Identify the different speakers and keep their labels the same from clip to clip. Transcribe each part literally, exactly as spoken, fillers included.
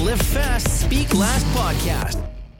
Speaker 1: Live Fast, Speak Last Podcast.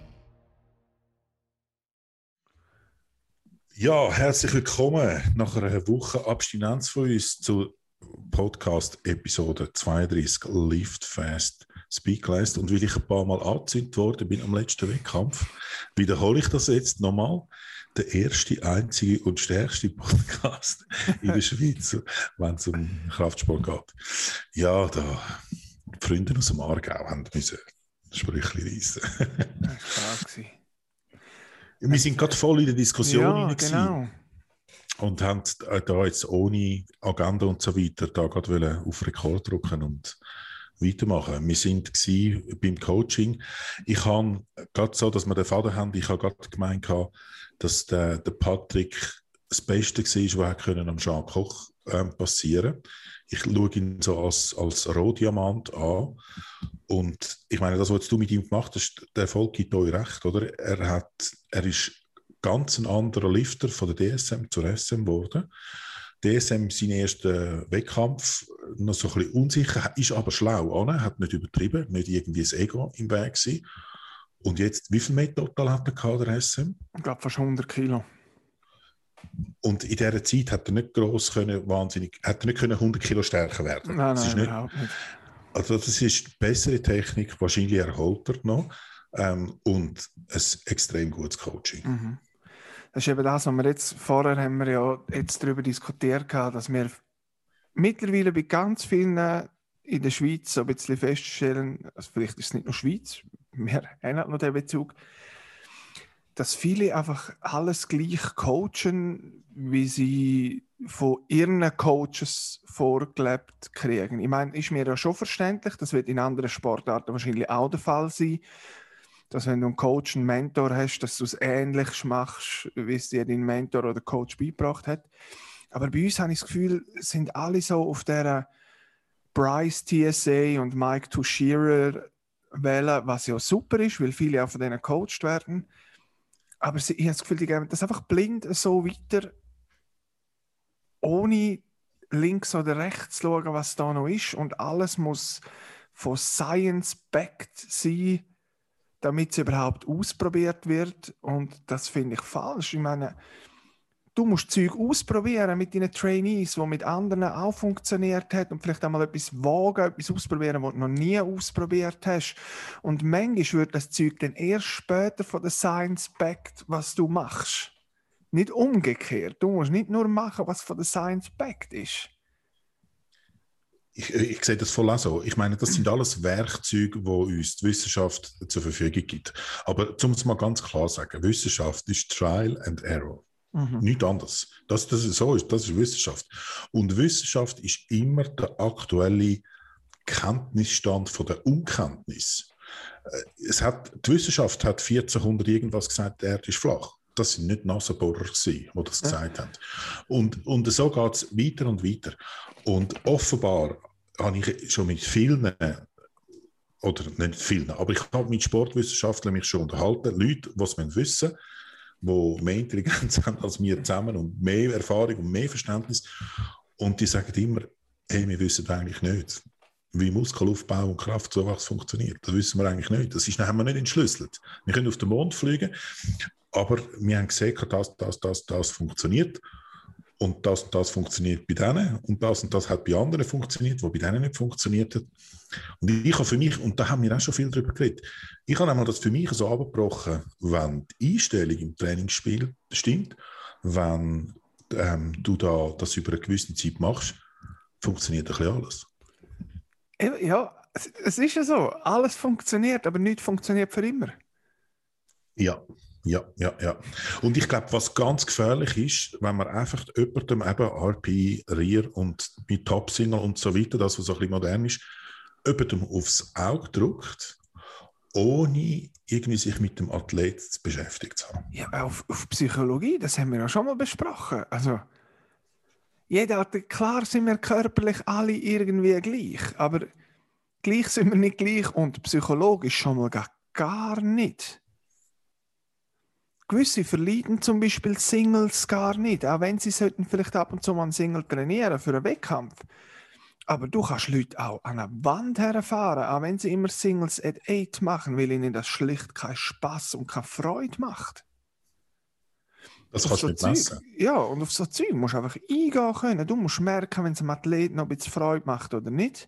Speaker 2: Ja, herzlich willkommen nach einer Woche Abstinenz von uns zu Podcast-Episode zweiunddreißig Live Fast, Speak Last. Und weil ich ein paar Mal angezündet worden bin am letzten Wettkampf, wiederhole ich das jetzt nochmal. Der erste, einzige und stärkste Podcast in der Schweiz, wenn es um Kraftsport geht. Ja, da die Freunde aus dem Aargau haben müssen Sprüche reissen.
Speaker 3: Das war klar.
Speaker 2: Wir sind gerade voll in der Diskussion
Speaker 3: Ja,
Speaker 2: rein
Speaker 3: genau.
Speaker 2: und haben da jetzt ohne Agenda und so weiter da gerade auf Rekord drücken und weitermachen. Wir sind gsi beim Coaching. Ich habe gerade so, dass wir den Faden haben, ich habe gerade gemeint, dass der, der Patrick das Beste war, was am Jean Koch ähm, passieren konnte. Ich schaue ihn so als, als Rohdiamant an. Und ich meine, das, was du mit ihm gemacht hast, der Erfolg gibt euch recht, oder? Er, hat, er ist ganz ein anderer Lifter von der D S M zur S M geworden. D S M, sein erster Wettkampf, noch so ein bisschen unsicher, ist aber schlau, oder? Hat nicht übertrieben, nicht irgendwie das Ego im Weg gewesen. Und jetzt, wie viel mehr total hat er gehabt, der S M?
Speaker 3: Ich glaube fast hundert Kilo.
Speaker 2: Und in dieser Zeit hat er nicht gross können, wahnsinnig, hat er nicht können hundert Kilo stärker werden.
Speaker 3: Nein,
Speaker 2: das
Speaker 3: nein,
Speaker 2: ist nicht,
Speaker 3: überhaupt nicht.
Speaker 2: Also das ist bessere Technik, wahrscheinlich erholt er noch ähm, und ein extrem gutes Coaching.
Speaker 3: Mhm. Das ist eben das, was wir jetzt, vorher haben wir ja jetzt darüber diskutiert, dass wir mittlerweile bei ganz vielen in der Schweiz so ein bisschen feststellen, also vielleicht ist es nicht nur Schweiz, wir haben halt noch den Bezug, dass viele einfach alles gleich coachen, wie sie von ihren Coaches vorgelebt kriegen. Ich meine, ist mir ja schon verständlich, das wird in anderen Sportarten wahrscheinlich auch der Fall sein, dass wenn du einen Coach, einen Mentor hast, dass du es ähnlich machst, wie es dir dein Mentor oder Coach beigebracht hat. Aber bei uns habe ich das Gefühl, sind alle so auf dieser Bryce T S A und Mike Tuchscherer Welle, was ja super ist, weil viele auch von denen gecoacht werden. Aber ich habe das Gefühl, die geben das einfach blind so weiter, ohne links oder rechts zu schauen, was da noch ist. Und alles muss von Science-backed sein, damit es überhaupt ausprobiert wird. Und das finde ich falsch. Ich meine, du musst Zeug ausprobieren mit deinen Trainees, die mit anderen auch funktioniert hat und vielleicht einmal etwas wagen, etwas ausprobieren, was du noch nie ausprobiert hast. Und manchmal wird das Zeug dann erst später von der Science backed, was du machst. Nicht umgekehrt. Du musst nicht nur machen, was von der Science backed ist.
Speaker 2: Ich, ich sehe das voll auch so. Ich meine, das sind alles Werkzeuge, die uns die Wissenschaft zur Verfügung gibt. Aber um es mal ganz klar zu sagen, Wissenschaft ist Trial and Error. Mhm. Nichts anderes. Das, das, ist, so ist, das ist Wissenschaft. Und Wissenschaft ist immer der aktuelle Kenntnisstand von der Unkenntnis. Es hat, die Wissenschaft hat vierzehnhundert irgendwas gesagt, die Erde ist flach. Das sind nicht Nasenbohrer gewesen, die das gesagt ja. haben. Und, und so geht es weiter und weiter. Und offenbar habe ich schon mit vielen, oder nicht vielen, aber ich habe mit Sportwissenschaftlern mich schon unterhalten, Leute, die es wissen, die mehr Intelligenz haben als wir zusammen und mehr Erfahrung und mehr Verständnis. Und die sagen immer, hey, wir wissen eigentlich nicht, wie Muskelaufbau und Kraftzuwachs funktioniert. Das wissen wir eigentlich nicht. Das ist, haben wir nicht entschlüsselt. Wir können auf den Mond fliegen, aber wir haben gesehen, dass das, das, das funktioniert. Und das und das funktioniert bei denen und das und das hat bei anderen funktioniert, wo bei denen nicht funktioniert hat. Und ich habe für mich, und da haben wir auch schon viel darüber geredet, ich habe einmal das für mich so abgebrochen, wenn die Einstellung im Trainingsspiel stimmt, wenn ähm, du da das über eine gewisse Zeit machst, funktioniert ein bisschen alles.
Speaker 3: Ja, es ist ja so, alles funktioniert, aber nichts funktioniert für immer.
Speaker 2: Ja. Ja, ja, ja. Und ich glaube, was ganz gefährlich ist, wenn man einfach jemandem eben R P, R I R und mit Top-Signal und so weiter, das, was so ein bisschen modern ist, jemandem aufs Auge drückt, ohne irgendwie sich mit dem Athlet beschäftigt zu haben.
Speaker 3: Ja, auf, auf Psychologie, das haben wir ja schon mal besprochen. Also, jeder hat, klar sind wir körperlich alle irgendwie gleich, aber gleich sind wir nicht gleich und psychologisch schon mal gar, gar nicht. Gewisse verleiden zum Beispiel Singles gar nicht, auch wenn sie sollten vielleicht ab und zu mal einen Single trainieren für einen Wettkampf. Aber du kannst Leute auch an eine Wand herfahren, auch wenn sie immer Singles at eight machen, weil ihnen das schlicht keinen Spass und keine Freude macht.
Speaker 2: Das
Speaker 3: Auf
Speaker 2: kannst
Speaker 3: so
Speaker 2: du nicht
Speaker 3: Zeug,
Speaker 2: messen.
Speaker 3: ja, und auf so Zeug musst du einfach eingehen können. Du musst merken, wenn es einem Athlet noch ein bisschen Freude macht oder nicht.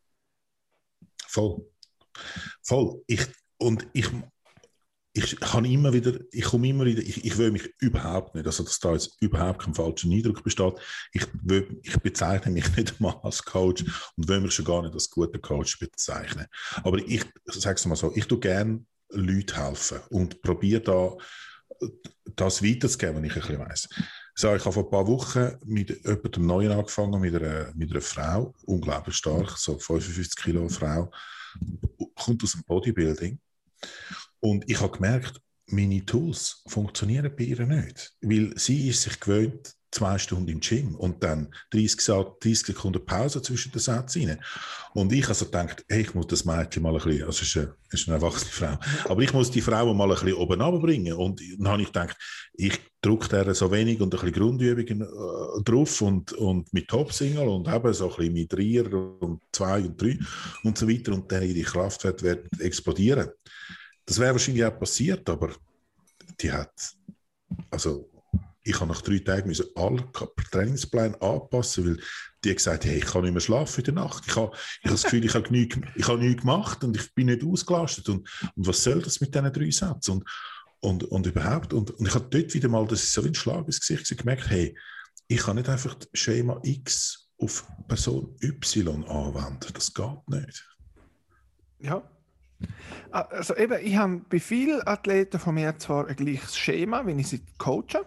Speaker 2: Voll. Voll. Ich, und ich, ich kann immer wieder, ich komme immer wieder, ich, ich will mich überhaupt nicht, also dass da jetzt überhaupt kein falscher Eindruck besteht. Ich, will, ich bezeichne mich nicht mal als Coach und will mich schon gar nicht als guter Coach bezeichnen. Aber ich sage es mal so, ich tue gerne Leuten helfen und probiere da das weiterzugeben, was ich ein bisschen weiss. So, ich habe vor ein paar Wochen mit jemandem Neuen angefangen, mit einer, mit einer Frau, unglaublich stark, so fünfundfünfzig Kilo Frau, kommt aus dem Bodybuilding. Und ich habe gemerkt, meine Tools funktionieren bei ihr nicht. Weil sie ist sich gewöhnt, zwei Stunden im Gym und dann dreißig Sekunden Pause zwischen den Sätzen rein. Und ich also gedacht, hey, ich muss das Mädchen mal ein bisschen, also es ist eine, es ist eine erwachsene Frau, aber ich muss die Frau mal ein bisschen oben runterbringen. Und dann habe ich gedacht, ich drücke der so wenig und ein bisschen Grundübungen äh, drauf und, und mit Top-Single und eben so ein bisschen mit Dreier und zwei und drei und so weiter und dann ihre Kraftwerte wird explodieren. Das wäre wahrscheinlich auch passiert, aber die hat, also ich habe nach drei Tagen müssen alle Trainingspläne anpassen, weil die gesagt haben, hey, ich kann nicht mehr schlafen in der Nacht. Ich habe, ich habe das Gefühl, ich habe nichts, ich habe nichts gemacht und ich bin nicht ausgelastet. Und, und was soll das mit diesen drei Sätzen? Und, und, und überhaupt. Und, und ich habe dort wieder mal, das ist so wie ein Schlag ins Gesicht, gemerkt, hey, ich kann nicht einfach das Schema X auf Person Y anwenden. Das geht nicht.
Speaker 3: Ja. Also eben, ich habe bei vielen Athleten von mir zwar ein gleiches Schema, wenn ich sie coache,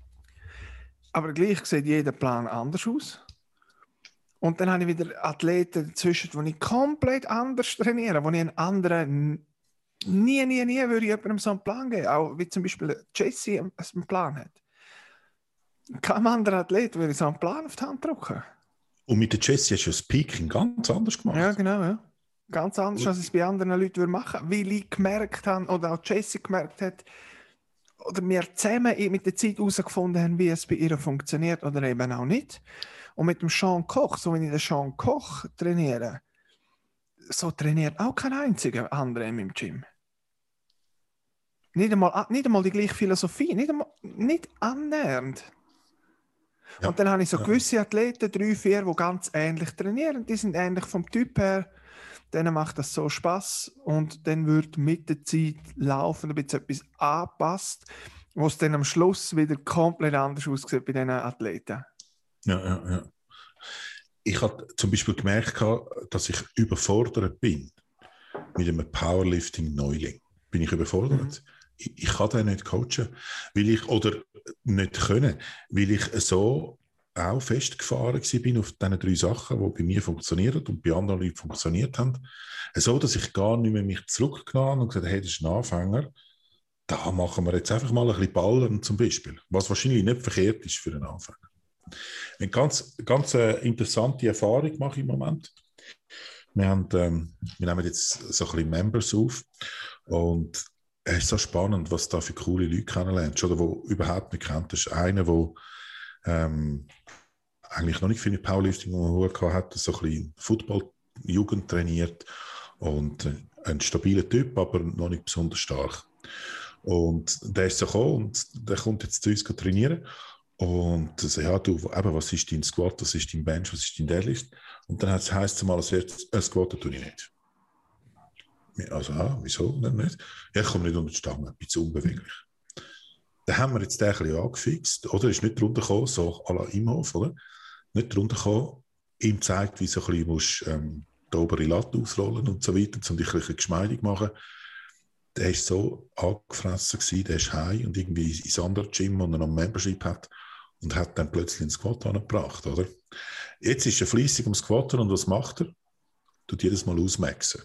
Speaker 3: aber gleich sieht jeder Plan anders aus. Und dann habe ich wieder Athleten dazwischen, die ich komplett anders trainiere, wo ich einen anderen nie, nie, nie würde ich jemandem so einen Plan geben. Auch wie zum Beispiel Jesse einen Plan hat. Kein anderer Athlet würde so einen Plan auf die Hand drücken.
Speaker 2: Und mit der Jesse hast du das Peaking ganz anders gemacht.
Speaker 3: Ja, genau, ja. Ganz anders, als ich es bei anderen Leuten machen würde, weil ich gemerkt habe, oder auch Jesse gemerkt hat, oder wir zusammen mit der Zeit herausgefunden haben, wie es bei ihr funktioniert oder eben auch nicht. Und mit dem Sean Koch, so wenn ich den Sean Koch trainiere, so trainiert auch kein einziger andere in meinem Gym. Nicht einmal, nicht einmal die gleiche Philosophie, nicht, einmal, nicht annähernd. Ja. Und dann habe ich so ja. gewisse Athleten, drei, vier, die ganz ähnlich trainieren. Die sind ähnlich vom Typ her. Denen macht das so Spass und dann wird mit der Zeit laufen, ein bisschen etwas angepasst, wo es dann am Schluss wieder komplett anders aussieht bei diesen Athleten.
Speaker 2: Ja, ja, ja. Ich habe zum Beispiel gemerkt, dass ich überfordert bin mit einem Powerlifting-Neuling. Bin ich überfordert? Mhm. Ich, ich kann den nicht coachen, weil ich, oder nicht können, weil ich so auch festgefahren bin auf diesen drei Sachen, die bei mir funktionieren und bei anderen Leuten funktioniert haben. So, dass ich gar nicht mehr mich zurückgenommen habe und gesagt habe, hey, das ist ein Anfänger, da machen wir jetzt einfach mal ein bisschen Ballern zum Beispiel, was wahrscheinlich nicht verkehrt ist für einen Anfänger. Eine ganz, ganz äh, interessante Erfahrung mache ich im Moment. Wir, haben, ähm, wir nehmen jetzt so ein bisschen Members auf und es ist so spannend, was da für coole Leute kennenlernst oder wo überhaupt nicht kennt. Das ist einer, der ähm, eigentlich noch nicht viel mit Powerlifting hat, so ein bisschen Football-Jugend trainiert und äh, ein stabiler Typ, aber noch nicht besonders stark. Und der ist so gekommen und der kommt jetzt zu uns trainieren. Und so, ja, du, eben, was ist dein Squat, was ist dein Bench, was ist dein Deadlift? Und dann heisst es mal, als erstes, ein Squat tue ich nicht. Also, ah, wieso denn nicht? Ja, ich komme nicht unter die Stange, ein bisschen unbeweglich. Dann haben wir jetzt den ein bisschen angefixt, oder? Ist nicht drunter gekommen, so à la Imhof, oder? Nicht drunter gekommen, ihm zeigt, wie so ein bisschen musst, ähm, die obere Latte ausrollen und so weiter, um dich ein bisschen geschmeidig machen. Der war so angefressen gewesen, der ist heim und irgendwie ins andere Gym, und er noch ein Membership hat, und hat dann plötzlich einen Squat angebracht, oder? Jetzt ist er fleissig am Squatten und was macht er? Tut jedes Mal ausmaxen.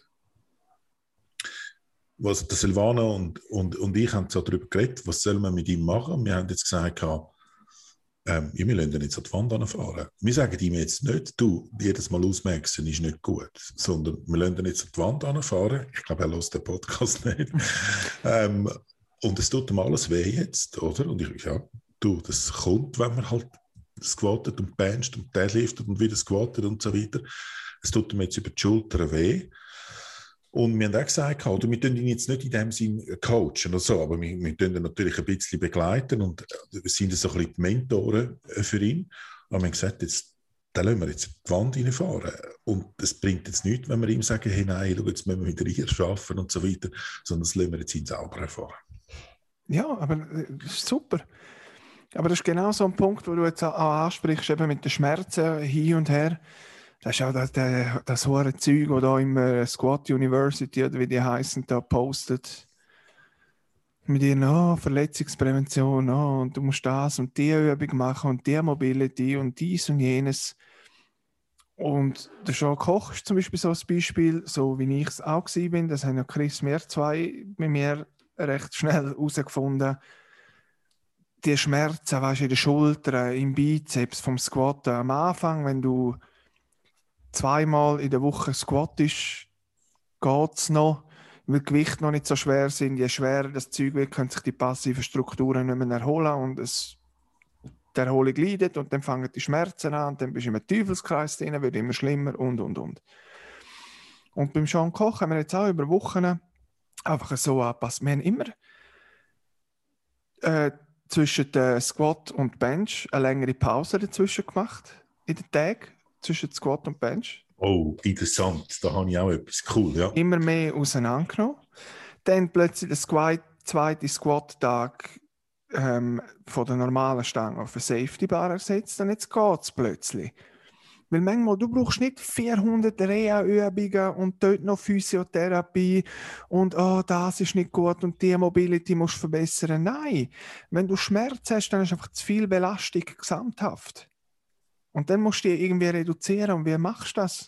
Speaker 2: Was der Silvano und, und, und ich haben so darüber geredet, was soll man mit ihm machen? Wir haben jetzt gesagt, ähm, ja, wir lassen ihn jetzt an die Wand anfahren. Wir sagen ihm jetzt nicht, du, jedes Mal ausmaxen ist nicht gut, sondern wir lassen ihn jetzt an die Wand anfahren. Ich glaube, er hört den Podcast nicht. ähm, und es tut ihm alles weh jetzt, oder? Und ich ja, du, das kommt, wenn man halt squattet und bencht und deadliftet und wieder squattet und so weiter. Es tut ihm jetzt über die Schulter weh. Und wir haben auch gesagt, oder, wir tun ihn jetzt nicht in dem Sinn coachen oder so, aber wir, wir tun ihn natürlich ein bisschen begleiten und sind so ein bisschen die Mentoren für ihn. Aber wir haben gesagt, jetzt, da lassen wir jetzt die Wand reinfahren. Und das bringt jetzt nichts, wenn wir ihm sagen, hey, nein, schau, jetzt müssen wir wieder hier arbeiten und so weiter, sondern das lassen wir jetzt ihn selber erfahren. Ja,
Speaker 3: aber das ist super. Aber das ist genau so ein Punkt, wo du jetzt auch ansprichst, eben mit den Schmerzen hin und her. Das ist auch das, das, das hohe Zeug, das da immer Squat University oder wie die heißen, da postet. Mit ihnen, oh, Verletzungsprävention, oh, und du musst das und die Übung machen und die Mobility und dies und jenes. Und der Jean Koch ist zum Beispiel so ein Beispiel, so wie ich es auch gewesen bin. Das haben ja Chris Mehr zwei bei mir recht schnell herausgefunden. Die Schmerzen, weißt du, in den Schultern, im Bizeps vom Squatten. Am Anfang, wenn du zweimal in der Woche squattest, geht es noch, weil die Gewichte noch nicht so schwer sind. Je schwerer das Zeug wird, können sich die passiven Strukturen nicht mehr erholen und es, die Erholung leidet und dann fangen die Schmerzen an und dann bist du im Teufelskreis drin, wird immer schlimmer und, und, und. Und beim Jean Koch haben wir jetzt auch über Wochen einfach so angepasst. Wir haben immer äh, zwischen der Squat und Bench eine längere Pause dazwischen gemacht, in den Tagen, zwischen Squat und Bench.
Speaker 2: Oh, interessant, da habe ich auch etwas cool, ja.
Speaker 3: Immer mehr auseinandergenommen. Dann plötzlich der Squat, zweite Squat-Tag ähm, von der normalen Stange auf eine Safety-Bar ersetzt und jetzt geht es plötzlich. Weil manchmal, du brauchst nicht vierhundert Reha-Übungen und dort noch Physiotherapie und oh, das ist nicht gut und die Mobility musst du verbessern. Nein, wenn du Schmerz hast, dann ist einfach zu viel Belastung gesamthaft. Und dann musst du die irgendwie reduzieren. Und wie machst du das?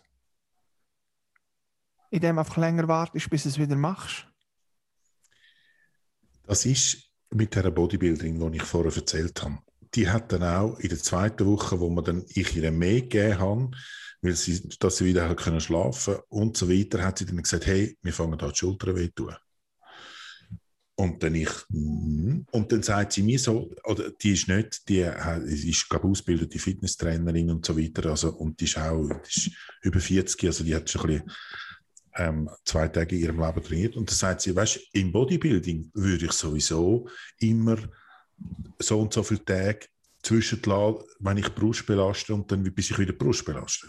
Speaker 3: Indem du einfach länger wartest, bis du es wieder machst.
Speaker 2: Das ist mit dieser Bodybuilderin, die ich vorher erzählt habe. Die hat dann auch in der zweiten Woche, wo man dann ich ihr mehr gegeben habe, weil sie, dass sie wieder hat können schlafen und so weiter, hat sie dann gesagt, hey, wir fangen da die Schultern weh zu tun. Und dann ich, mm, und dann sagt sie mir so, oder die ist nicht, die ist, glaube ich, ausgebildete Fitnesstrainerin und so weiter, also, und die ist auch, die ist über vierzig, also die hat schon ein bisschen ähm, zwei Tage in ihrem Leben trainiert. Und dann sagt sie, weißt du, im Bodybuilding würde ich sowieso immer so und so viele Tage zwischenlassen, wenn ich Brust belaste und dann bis ich wieder Brust belaste.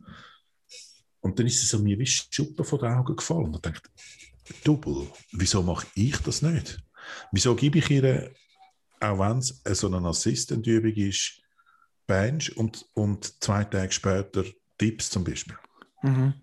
Speaker 2: Und dann ist es so mir wie Schuppen von den Augen gefallen. Und ich dachte, Double, wieso mache ich das nicht? Wieso gebe ich ihr, auch wenn es so eine Assistant-Übung ist, Bench und, und zwei Tage später Dips zum Beispiel? Mhm.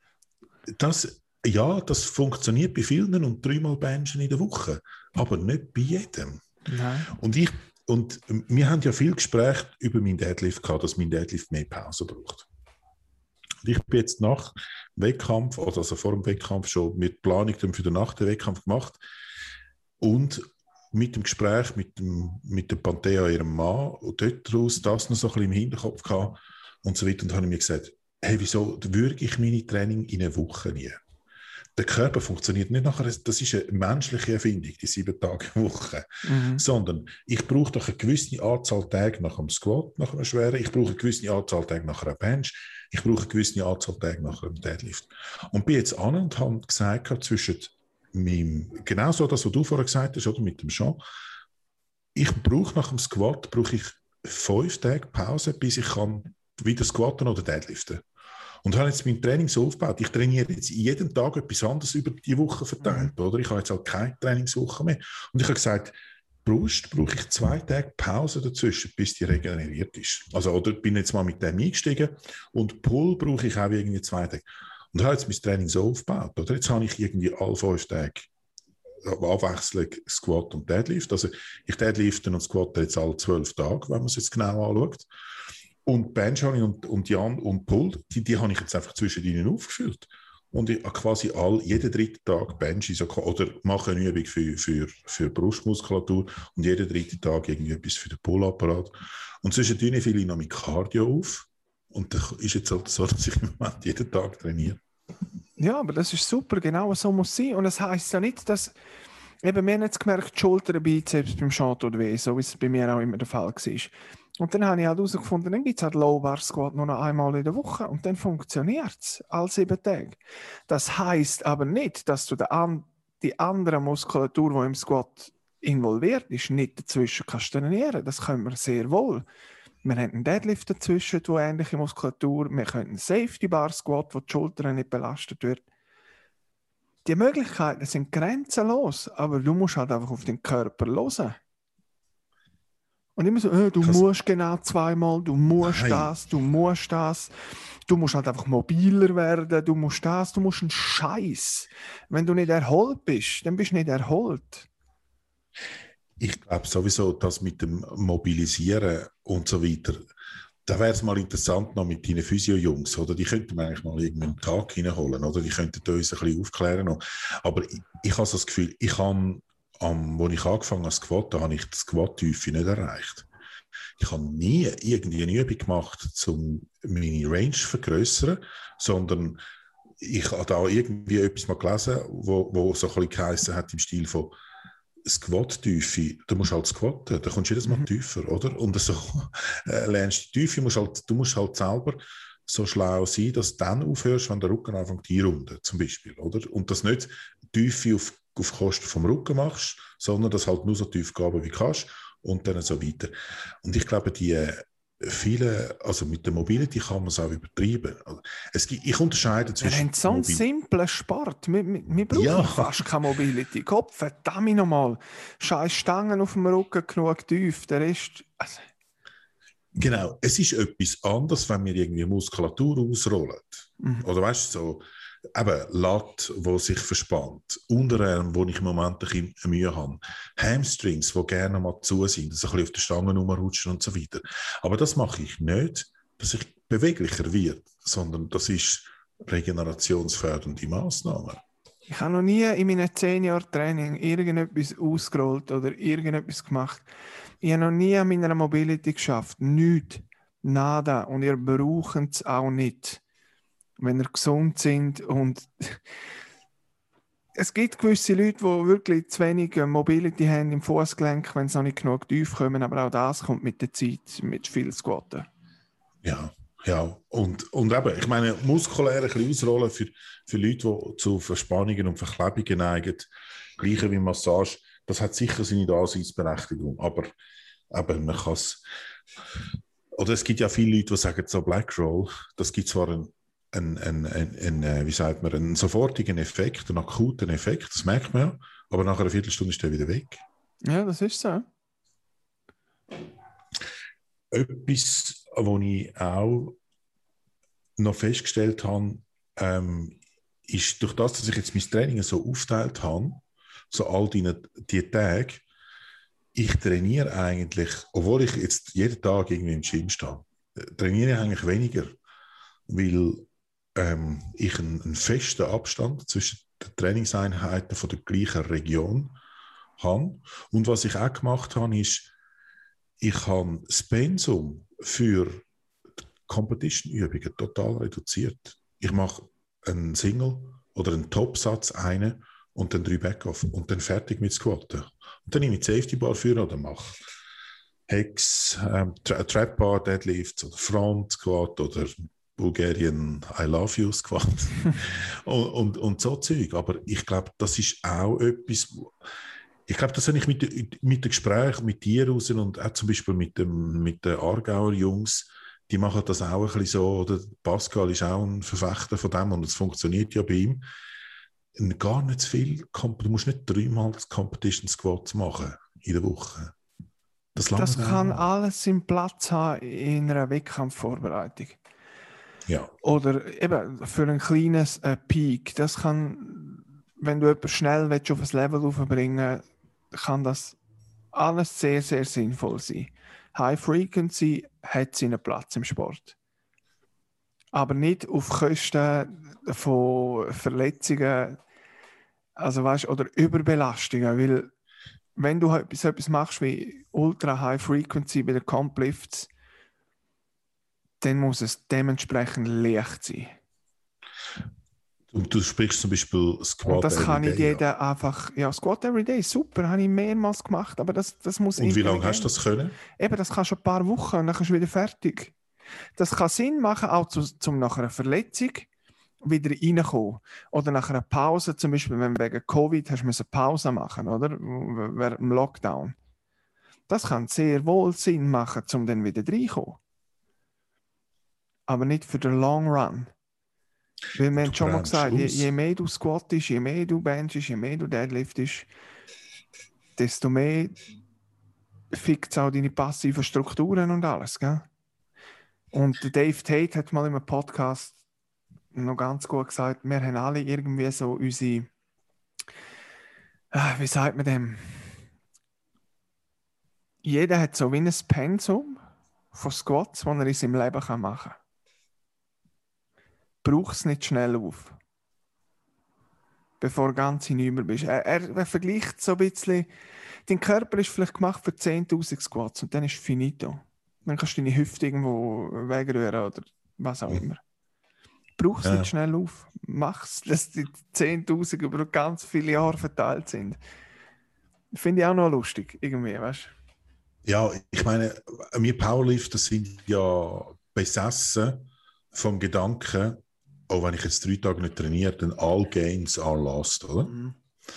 Speaker 2: Das, ja, das funktioniert bei vielen und dreimal Benchen in der Woche, aber nicht bei jedem. Nein. Und, ich, und wir haben ja viel Gespräche über meinen Deadlift gehabt, dass mein Deadlift mehr Pause braucht. Und ich bin jetzt nach Wettkampf, also vor dem Wettkampf schon mit Planung für den Nacht den Wettkampf gemacht und mit dem Gespräch mit, dem, mit der Panthea, ihrem Mann, und dort daraus das noch so ein bisschen im Hinterkopf gehabt und so weiter. Und dann habe ich mir gesagt, hey, wieso würge ich meine Training in einer Woche nie? Der Körper funktioniert nicht nachher, das ist eine menschliche Erfindung, die sieben Tage Woche, mhm. sondern ich brauche doch eine gewisse Anzahl Tage nach einem Squat, nach einem Schweren, ich brauche eine gewisse Anzahl Tage nach einer Bench, ich brauche eine gewisse Anzahl Tage nach einem Deadlift. Und bin jetzt an und habe gesagt, zwischen meinem, genau so das, was du vorher gesagt hast, oder mit dem Jean, ich brauche nach dem Squat brauche ich fünf Tage Pause, bis ich kann wieder squatten oder deadliften. Und habe jetzt mein Training so aufgebaut. Ich trainiere jetzt jeden Tag etwas anderes über die Woche verteilt. Mhm. Oder? Ich habe jetzt halt keine Trainingswoche mehr. Und ich habe gesagt, Brust brauche ich zwei Tage Pause dazwischen, bis die regeneriert ist. Also, oder bin jetzt mal mit dem eingestiegen. Und Pull brauche ich auch irgendwie zwei Tage. Und habe jetzt mein Training so aufgebaut. Oder? Jetzt habe ich irgendwie alle fünf Tage Abwechslung Squat und Deadlift. Also ich deadlifte und squatte jetzt alle zwölf Tage, wenn man es jetzt genau anschaut. Und Bench und, und Jan und Pull, die, die habe ich jetzt einfach zwischen ihnen aufgefüllt. Und ich habe quasi all, jeden dritten Tag Bench so, oder mache eine Übung für, für, für Brustmuskulatur und jeden dritten Tag irgendwie etwas für den Pull-Apparat. Und zwischen ihnen fülle ich noch mit Cardio auf. Und das ist jetzt halt so, dass ich im Moment jeden Tag trainiere.
Speaker 3: Ja, aber das ist super, genau so muss es sein. Und das heisst ja nicht, dass... Eben, wir haben jetzt gemerkt, die Schulter, Bizeps beim Jean tut weh, so wie es bei mir auch immer der Fall war. Und dann habe ich halt herausgefunden, dann gibt es halt Low Bar Squat nur noch einmal in der Woche und dann funktioniert es alle sieben Tage. Das heisst aber nicht, dass du an, die andere Muskulatur, die im Squat involviert ist, nicht dazwischen kannst trainieren. Das können wir sehr wohl. Wir haben einen Deadlift dazwischen, wo ähnliche Muskulatur, wir können einen Safety Bar Squat, wo die Schulter nicht belastet wird. Die Möglichkeiten sind grenzenlos, aber du musst halt einfach auf den Körper hören. Und immer so, äh, du
Speaker 2: Krass.
Speaker 3: musst genau zweimal, du musst
Speaker 2: Nein.
Speaker 3: das, du musst das. Du musst halt einfach mobiler werden, du musst das, du musst einen Scheiß. Wenn du nicht erholt bist, dann bist du nicht erholt.
Speaker 2: Ich glaube sowieso, dass mit dem Mobilisieren und so weiter, da wäre es mal interessant noch mit deinen Physio-Jungs, oder? Die könnten wir eigentlich mal irgendeinen Tag reinholen, oder? Die könnten uns ein bisschen aufklären noch. Aber ich, ich habe so das Gefühl, ich habe, am, als ich angefangen habe zu squatten, habe ich die Squat-Tiefe nicht erreicht. Ich habe nie irgendwie eine Übung gemacht, um meine Range zu vergrößern, sondern ich habe da irgendwie etwas mal gelesen, wo, wo so ein bisschen geheissen hat im Stil von Squat-Tiefe, du musst halt squatten, da kommst du jedes Mal mhm. tiefer, oder? Und so äh, lernst du die Tiefe, musst halt, du musst halt selber so schlau sein, dass du dann aufhörst, wenn der Rücken anfängt einrunden, zum Beispiel, oder? Und dass nicht Tiefe auf, auf Kosten vom Rücken machst, sondern dass halt nur so tief gehen, wie du kannst und dann so weiter. Und ich glaube, die äh, viele, also mit der Mobility kann man es auch übertreiben. Es gibt, ich unterscheide zwischen...
Speaker 3: Wir haben so einen simplen Sport. Wir, wir, wir brauchen
Speaker 2: ja.
Speaker 3: fast keine Mobility. Kopf, verdammt nochmal. Scheiß Stangen auf dem Rücken, genug tief. Der Rest... Also.
Speaker 2: Genau. Es ist etwas anderes, wenn wir irgendwie Muskulatur ausrollen. Mhm. Oder weißt du, so eben Lat, wo sich verspannt, Unterarm, wo ich im Moment ein bisschen Mühe habe, Hamstrings, die gerne mal zu sind, dass ein bisschen auf der Stange rumrutschen und so weiter. Aber das mache ich nicht, dass ich beweglicher werde, sondern das ist regenerationsfördernde Massnahmen.
Speaker 3: Ich habe noch nie in meinen zehn Jahren Training irgendetwas ausgerollt oder irgendetwas gemacht. Ich habe noch nie an meiner Mobility geschafft. Nichts. Nada. Und ihr braucht es auch nicht. Wenn ihr gesund sind und es gibt gewisse Leute, die wirklich zu wenig Mobility haben im Fußgelenk, wenn sie noch nicht genug tief kommen, aber auch das kommt mit der Zeit, mit viel Squatten.
Speaker 2: Ja, ja. Und, und eben, ich meine, muskulär ein bisschen ausrollen für, für Leute, die zu Verspannungen und Verklebungen neigen, gleiche wie Massage, das hat sicher seine Daseinsberechtigung, aber eben, man kann es, oder es gibt ja viele Leute, die sagen, so Black Roll, das gibt zwar ein Ein, ein, ein, ein, wie sagt man, einen sofortigen Effekt, einen akuten Effekt, das merkt man ja, aber nach einer Viertelstunde ist der wieder weg.
Speaker 3: Ja, das ist so.
Speaker 2: Etwas, was ich auch noch festgestellt habe, ähm, ist durch das, dass ich jetzt mein Training so aufgeteilt habe, so all die, die Tage, ich trainiere eigentlich, obwohl ich jetzt jeden Tag irgendwie im Gym stehe, trainiere ich eigentlich weniger, weil Ähm, ich einen, einen festen Abstand zwischen den Trainingseinheiten von der gleichen Region habe. Und was ich auch gemacht habe, ist, ich habe das Pensum für Competition-Übungen total reduziert. Ich mache einen Single oder einen Topsatz, einen und dann drei Backoff und dann fertig mit Squatten. Und dann nehme ich die Safety Bar für oder mache Hex, ähm, Tra- Trap Bar, Deadlifts oder Front Squat oder Bulgarian I Love You Squad und, und, und so Zeug. Aber ich glaube, das ist auch etwas, ich glaube, das habe ich mit, mit den Gesprächen mit dir raus und auch zum Beispiel mit, dem, mit den Aargauer Jungs, die machen das auch ein bisschen so, oder Pascal ist auch ein Verfechter von dem und es funktioniert ja bei ihm. Gar nicht zu viel, du musst nicht dreimal das Competition Squat machen in der Woche. Das,
Speaker 3: das kann auch alles seinen Platz haben in einer Wettkampfvorbereitung.
Speaker 2: Ja.
Speaker 3: Oder eben für ein kleines äh, Peak. Das kann, wenn du jemanden schnell willst, auf ein Level aufbringen willst, kann das alles sehr, sehr sinnvoll sein. High Frequency hat seinen Platz im Sport. Aber nicht auf Kosten von Verletzungen, also weißt, oder Überbelastungen. Weil wenn du so etwas machst wie Ultra High Frequency bei den Comp Lifts, dann muss es dementsprechend leicht sein.
Speaker 2: Und du sprichst zum Beispiel Squat
Speaker 3: Und das kann nicht
Speaker 2: Everyday,
Speaker 3: jeder
Speaker 2: ja.
Speaker 3: einfach, ja, Squat Everyday, super, habe ich mehrmals gemacht, aber das, das muss
Speaker 2: Und wie lange hast du
Speaker 3: intelligent-
Speaker 2: das können?
Speaker 3: Eben, das kannst du ein paar Wochen und dann kannst du wieder fertig. Das kann Sinn machen, auch zu, zum nach einer Verletzung wieder reinkommen. Oder nach einer Pause, zum Beispiel, wenn du wegen Covid hast, müssen Pause machen, oder? Während dem Lockdown. Das kann sehr wohl Sinn machen, um dann wieder reinzukommen. Aber nicht für den Long Run. Weil wir haben schon mal
Speaker 2: brennst
Speaker 3: gesagt, je,
Speaker 2: aus.
Speaker 3: je mehr du squattest, je mehr du benchst, je mehr du deadliftest, desto mehr fickt es auch deine passiven Strukturen und alles. Gell? Und der Dave Tate hat mal in einem Podcast noch ganz gut gesagt, wir haben alle irgendwie so unsere, ah, wie sagt man dem? Jeder hat so wie ein Pensum von Squats, das er in seinem Leben machen kann. Brauch es nicht schnell auf, bevor du ganz hinüber bist. Er, er, er vergleicht so ein bisschen, dein Körper ist vielleicht gemacht für zehntausend Squats und dann ist finito. Dann kannst du deine Hüfte irgendwo wegrühren oder was auch immer. Brauch es
Speaker 2: Ja.
Speaker 3: nicht schnell auf. Mach es, dass die zehntausend über ganz viele Jahre verteilt sind. Finde ich auch noch lustig, irgendwie, weißt du?
Speaker 2: Ja, ich meine, wir Powerlifter sind ja besessen vom Gedanken, auch wenn ich jetzt drei Tage nicht trainiere, dann all gains are lost, oder?
Speaker 3: Mhm.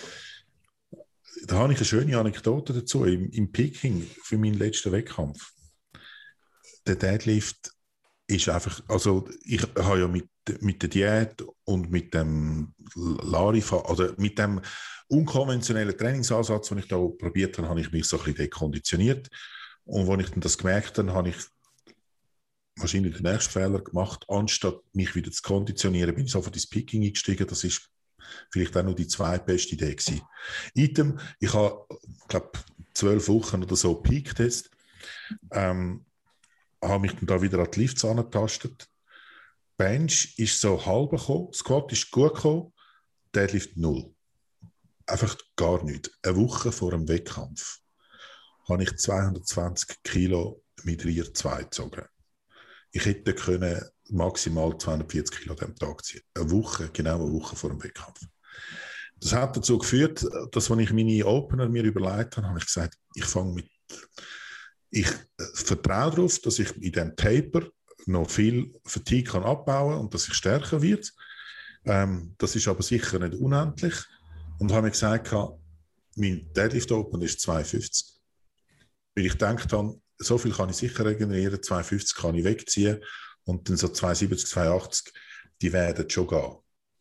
Speaker 2: Da habe ich eine schöne Anekdote dazu. Im, im Peking für meinen letzten Wettkampf. Der Deadlift ist einfach, also ich habe ja mit, mit der Diät und mit dem Larifa, oder mit dem unkonventionellen Trainingsansatz, den ich da probiert habe, habe ich mich so ein bisschen dekonditioniert. Und als ich dann das gemerkt habe, habe ich wahrscheinlich den nächsten Fehler gemacht. Anstatt mich wieder zu konditionieren, bin ich sofort ins Peking eingestiegen. Das ist vielleicht auch noch die zweitbeste Idee gewesen. Item, ich habe, glaube zwölf Wochen oder so gepeakt jetzt. Ähm, habe mich dann da wieder an die Lifts angetastet. Bench ist so halb gekommen, Squat ist gut gekommen, Deadlift null. Einfach gar nichts. Eine Woche vor dem Wettkampf habe ich zweihundertzwanzig Kilo mit Rier zwei gezogen. Ich hätte können maximal zweihundertvierzig Kilo an diesem Tag ziehen. Eine Woche, genau eine Woche vor dem Wettkampf. Das hat dazu geführt, dass, als ich meine Opener mir überlegt habe, habe ich gesagt, ich fange mit, ich vertraue darauf, dass ich in diesem Taper noch viel Fatigue kann abbauen und dass ich stärker wird. Ähm, das ist aber sicher nicht unendlich. Und habe mir gesagt, mein Deadlift Open ist zweihundertfünfzig. Weil ich gedacht habe, so viel kann ich sicher regenerieren, zweihundertfünfzig kann ich wegziehen und dann so zweihundertsiebzig, zweihundertachtzig, die werden schon gehen.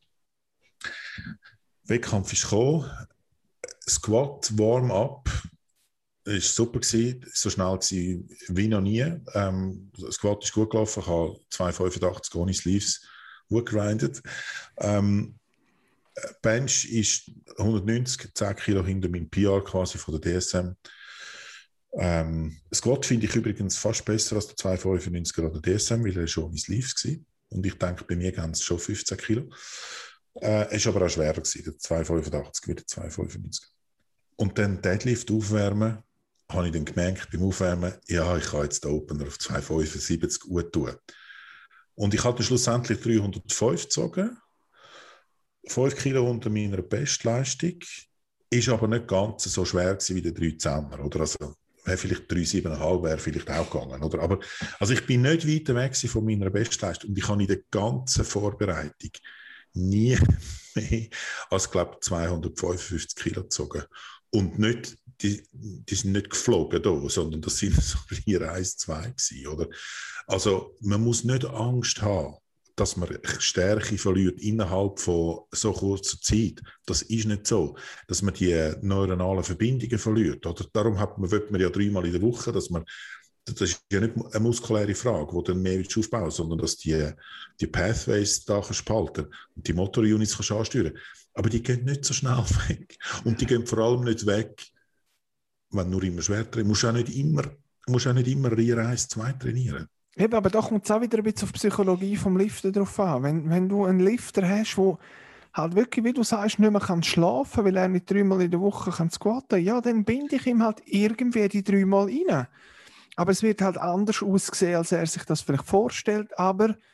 Speaker 2: Wettkampf ist gekommen, Squat, Warm-up, war super gewesen, so schnell gewesen wie noch nie. Ähm, Squat ist gut gelaufen, ich habe zweihundertfünfundachtzig ohne Sleeves gut gegrindet. Ähm, Bench ist hundertneunzig, zehn Kilo hinter meinem P R quasi von der D S M. Ähm, Squat finde ich übrigens fast besser als der zweihundertfünfundneunziger oder D S M, weil er schon ohne Sleeves war. Und ich denke, bei mir gehen es schon fünfzehn Kilo. Äh, es war aber auch schwerer gewesen, der zweihundertfünfundachtzig wie der zweihundertfünfundneunzig. Und dann Deadlift aufwärmen, habe ich dann gemerkt beim Aufwärmen, ja, ich kann jetzt den Opener auf zweihundertfünfundsiebzig gut tun. Und ich hatte schlussendlich dreihundertfünf gezogen, fünf Kilo unter meiner Bestleistung, ist aber nicht ganz so schwer gewesen wie der dreizehner, oder? Also, wäre vielleicht drei Komma sieben wäre vielleicht auch gegangen, oder? Aber, also ich bin nicht weit weg von meiner Bestleistung und ich habe in der ganzen Vorbereitung nie mehr als, glaube ich, zweihundertfünfundfünfzig Kilo gezogen. Und nicht, die, die sind nicht geflogen da, sondern das sind so hier eins, zwei gewesen, oder? Also man muss nicht Angst haben, dass man Stärke verliert innerhalb von so kurzer Zeit. Das ist nicht so, dass man die neuronalen Verbindungen verliert. Oder? Darum hat man, will man ja dreimal in der Woche, dass man, das ist ja nicht eine muskuläre Frage, die dann mehr aufbauen, sondern dass die, die Pathways da spalten und die Motorunits kannst ansteuern. Aber die gehen nicht so schnell weg. Und die gehen vor allem nicht weg, wenn du nur immer schwer trainierst. Du musst auch nicht immer, musst auch nicht immer Rier eins, zwei trainieren.
Speaker 3: Eben, aber da kommt es auch wieder ein bisschen auf die Psychologie vom Lifter drauf an. Wenn, wenn du einen Lifter hast, der halt wirklich, wie du sagst, nicht mehr kann schlafen, weil er nicht dreimal in der Woche kann squatten, ja, dann binde ich ihm halt irgendwie die dreimal rein. Aber es wird halt anders aussehen, als er sich das vielleicht vorstellt. Aber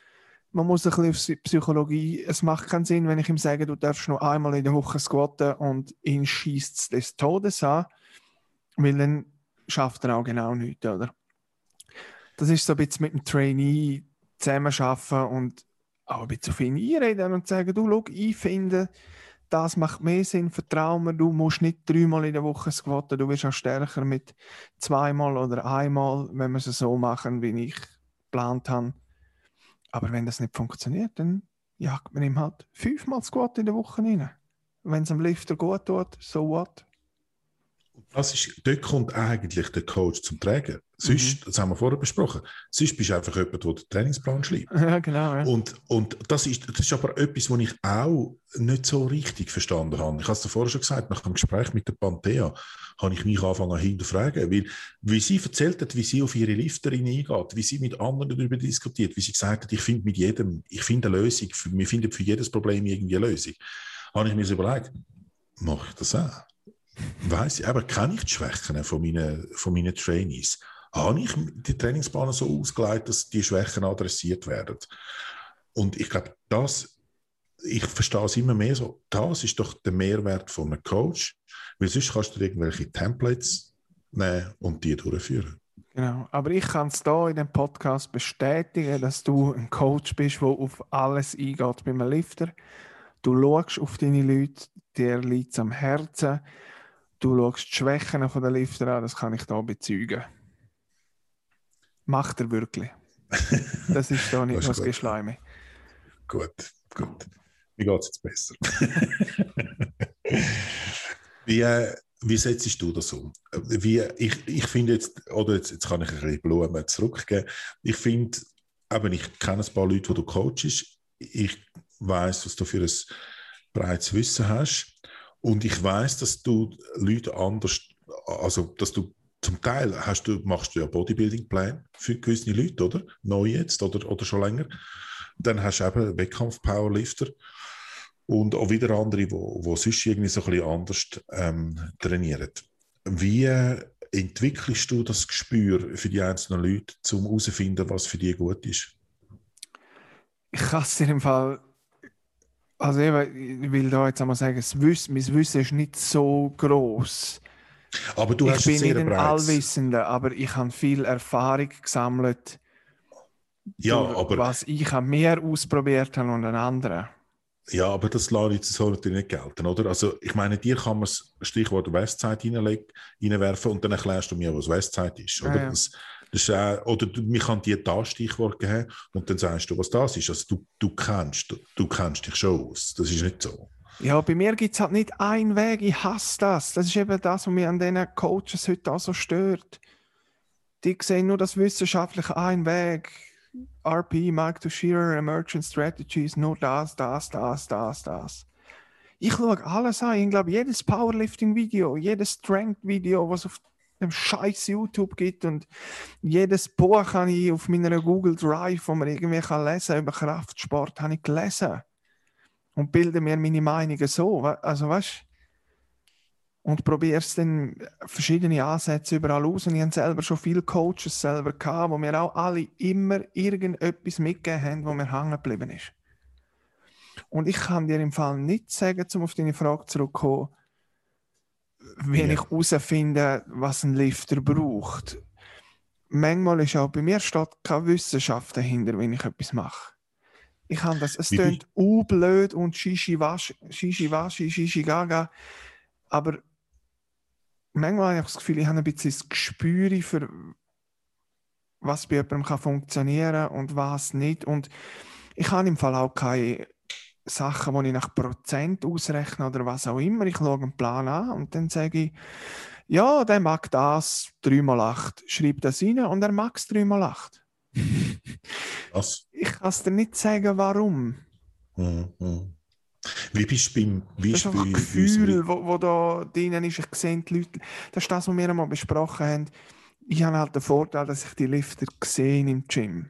Speaker 3: man muss ein bisschen auf die Psychologie, es macht keinen Sinn, wenn ich ihm sage, du darfst nur einmal in der Woche squatten und ihn schießt es des Todes an, weil dann schafft er auch genau nichts, oder? Das ist so ein bisschen mit dem Trainee zusammenarbeiten und auch ein bisschen auf ihn einreden und sagen, du, schau, ich finde, das macht mehr Sinn, vertrau mir, du musst nicht dreimal in der Woche squatten, du wirst auch stärker mit zweimal oder einmal, wenn wir es so machen, wie ich geplant habe. Aber wenn das nicht funktioniert, dann jagt man ihm halt fünfmal Squat in der Woche rein. Wenn es am Lifter gut tut, so what?
Speaker 2: Das ist, dort kommt eigentlich der Coach zum Tragen. Sonst, mhm. das haben wir vorher besprochen, sonst bist du einfach jemand, der den Trainingsplan schreibt.
Speaker 3: Ja, genau. Ja.
Speaker 2: Und, und das, ist, das ist aber etwas, was ich auch nicht so richtig verstanden habe. Ich habe es dir vorher schon gesagt, nach dem Gespräch mit der Panthea habe ich mich angefangen zu hinterfragen, weil wie sie erzählt hat, wie sie auf ihre Lifterin eingeht, wie sie mit anderen darüber diskutiert, wie sie gesagt hat, ich finde mit jedem, ich finde eine Lösung, für, wir finden für jedes Problem irgendwie eine Lösung, habe ich mir so überlegt, mache ich das auch? Weiss ich, aber kenne ich die Schwächen von meinen, von meinen Trainees? Habe ich die Trainingspläne so ausgelegt, dass die Schwächen adressiert werden? Und ich glaube, das, ich verstehe es immer mehr so, das ist doch der Mehrwert von einem Coach, weil sonst kannst du irgendwelche Templates nehmen und die durchführen.
Speaker 3: Genau, aber ich kann es hier in dem Podcast bestätigen, dass du ein Coach bist, der auf alles eingeht beim Lifter. Du schaust auf deine Leute, dir liegt es am Herzen. Du schaust die Schwächen der Lifter an, das kann ich hier bezeugen. Macht er wirklich. Das ist da nicht nur das Geschleime.
Speaker 2: Gut, gut. Wie geht es jetzt besser? wie, äh, wie setzt du das um? Wie, ich, ich finde jetzt, oder jetzt, jetzt kann ich ein bisschen Blumen zurückgeben, ich finde, eben, ich kenne ein paar Leute, die du coachst, ich weiss, was du für ein breites Wissen hast. Und ich weiss, dass du Leute anders, also dass du zum Teil hast du, machst du ja Bodybuilding-Pläne für gewisse Leute, oder? Neu jetzt oder, oder schon länger. Dann hast du eben Wettkampf-Powerlifter und auch wieder andere, die wo, wo sonst irgendwie so ein bisschen anders ähm, trainieren. Wie äh, entwickelst du das Gespür für die einzelnen Leute, um herauszufinden, was für die gut ist?
Speaker 3: Ich kann es dir im Fall... Also eben, ich will da jetzt einmal sagen, das Wissen, mein Wissen ist nicht so gross.
Speaker 2: Aber du
Speaker 3: ich
Speaker 2: hast
Speaker 3: bin
Speaker 2: sehr
Speaker 3: nicht ein
Speaker 2: breites.
Speaker 3: Allwissender, aber ich habe viel Erfahrung gesammelt,
Speaker 2: ja,
Speaker 3: durch,
Speaker 2: aber,
Speaker 3: was ich mehr ausprobiert habe und ein anderer.
Speaker 2: Ja, aber das lasse ich jetzt so natürlich nicht gelten, oder? Also ich meine, dir kann man das Stichwort Westside reinwerfen und dann erklärst du mir, was Westside ist, oder? Ja, ja. Das, das ist, äh, oder du, mir kann dir das Stichwort geben und dann sagst du, was das ist. Also du, du, kennst, du, du kennst dich schon aus. Das ist nicht so.
Speaker 3: Ja, bei mir gibt es halt nicht einen Weg. Ich hasse das. Das ist eben das, was mich an diesen Coaches heute auch so stört. Die sehen nur das wissenschaftliche einen Weg. R P, Mike Tuchscherer, Emergent Strategies, nur das, das, das, das, das. Ich schaue alles an. Ich glaube, jedes Powerlifting-Video, jedes Strength-Video, was auf dem scheiß YouTube gibt und jedes Buch habe ich auf meiner Google Drive, wo man irgendwie kann lesen über Kraftsport, habe ich gelesen. Und bilde mir meine Meinungen so. Also, weißt, und probiere es dann verschiedene Ansätze überall aus. Und ich habe selber schon viele Coaches selber gehabt, wo mir auch alle immer irgendetwas mitgegeben haben, wo mir hängen geblieben ist. Und ich kann dir im Fall nicht sagen, um auf deine Frage zurückzukommen, wenn ja. ich herausfinde, was ein Lifter braucht. Manchmal ist auch bei mir steht keine Wissenschaft dahinter, wenn ich etwas mache. Ich habe das, es klingt u-blöd und shishi-washi, shishi-washi, shishi-gaga, aber manchmal habe ich das Gefühl, ich habe ein bisschen das Gespür für was bei jemandem kann funktionieren und was nicht. Und ich habe im Fall auch keine Sachen, die ich nach Prozent ausrechne oder was auch immer. Ich schaue einen Plan an und dann sage ich, ja, der mag das drei mal acht. Schreib das rein und er mag es drei mal acht.
Speaker 2: Was?
Speaker 3: Ich kann es dir nicht sagen, warum.
Speaker 2: Mhm. Wie bist du beim... Wie
Speaker 3: das ist einfach ein Gefühl, wo, wo da drin ist. Ich sehe die Leute... Das ist das, was wir einmal besprochen haben. Ich habe halt den Vorteil, dass ich die Lifter sehe im Gym.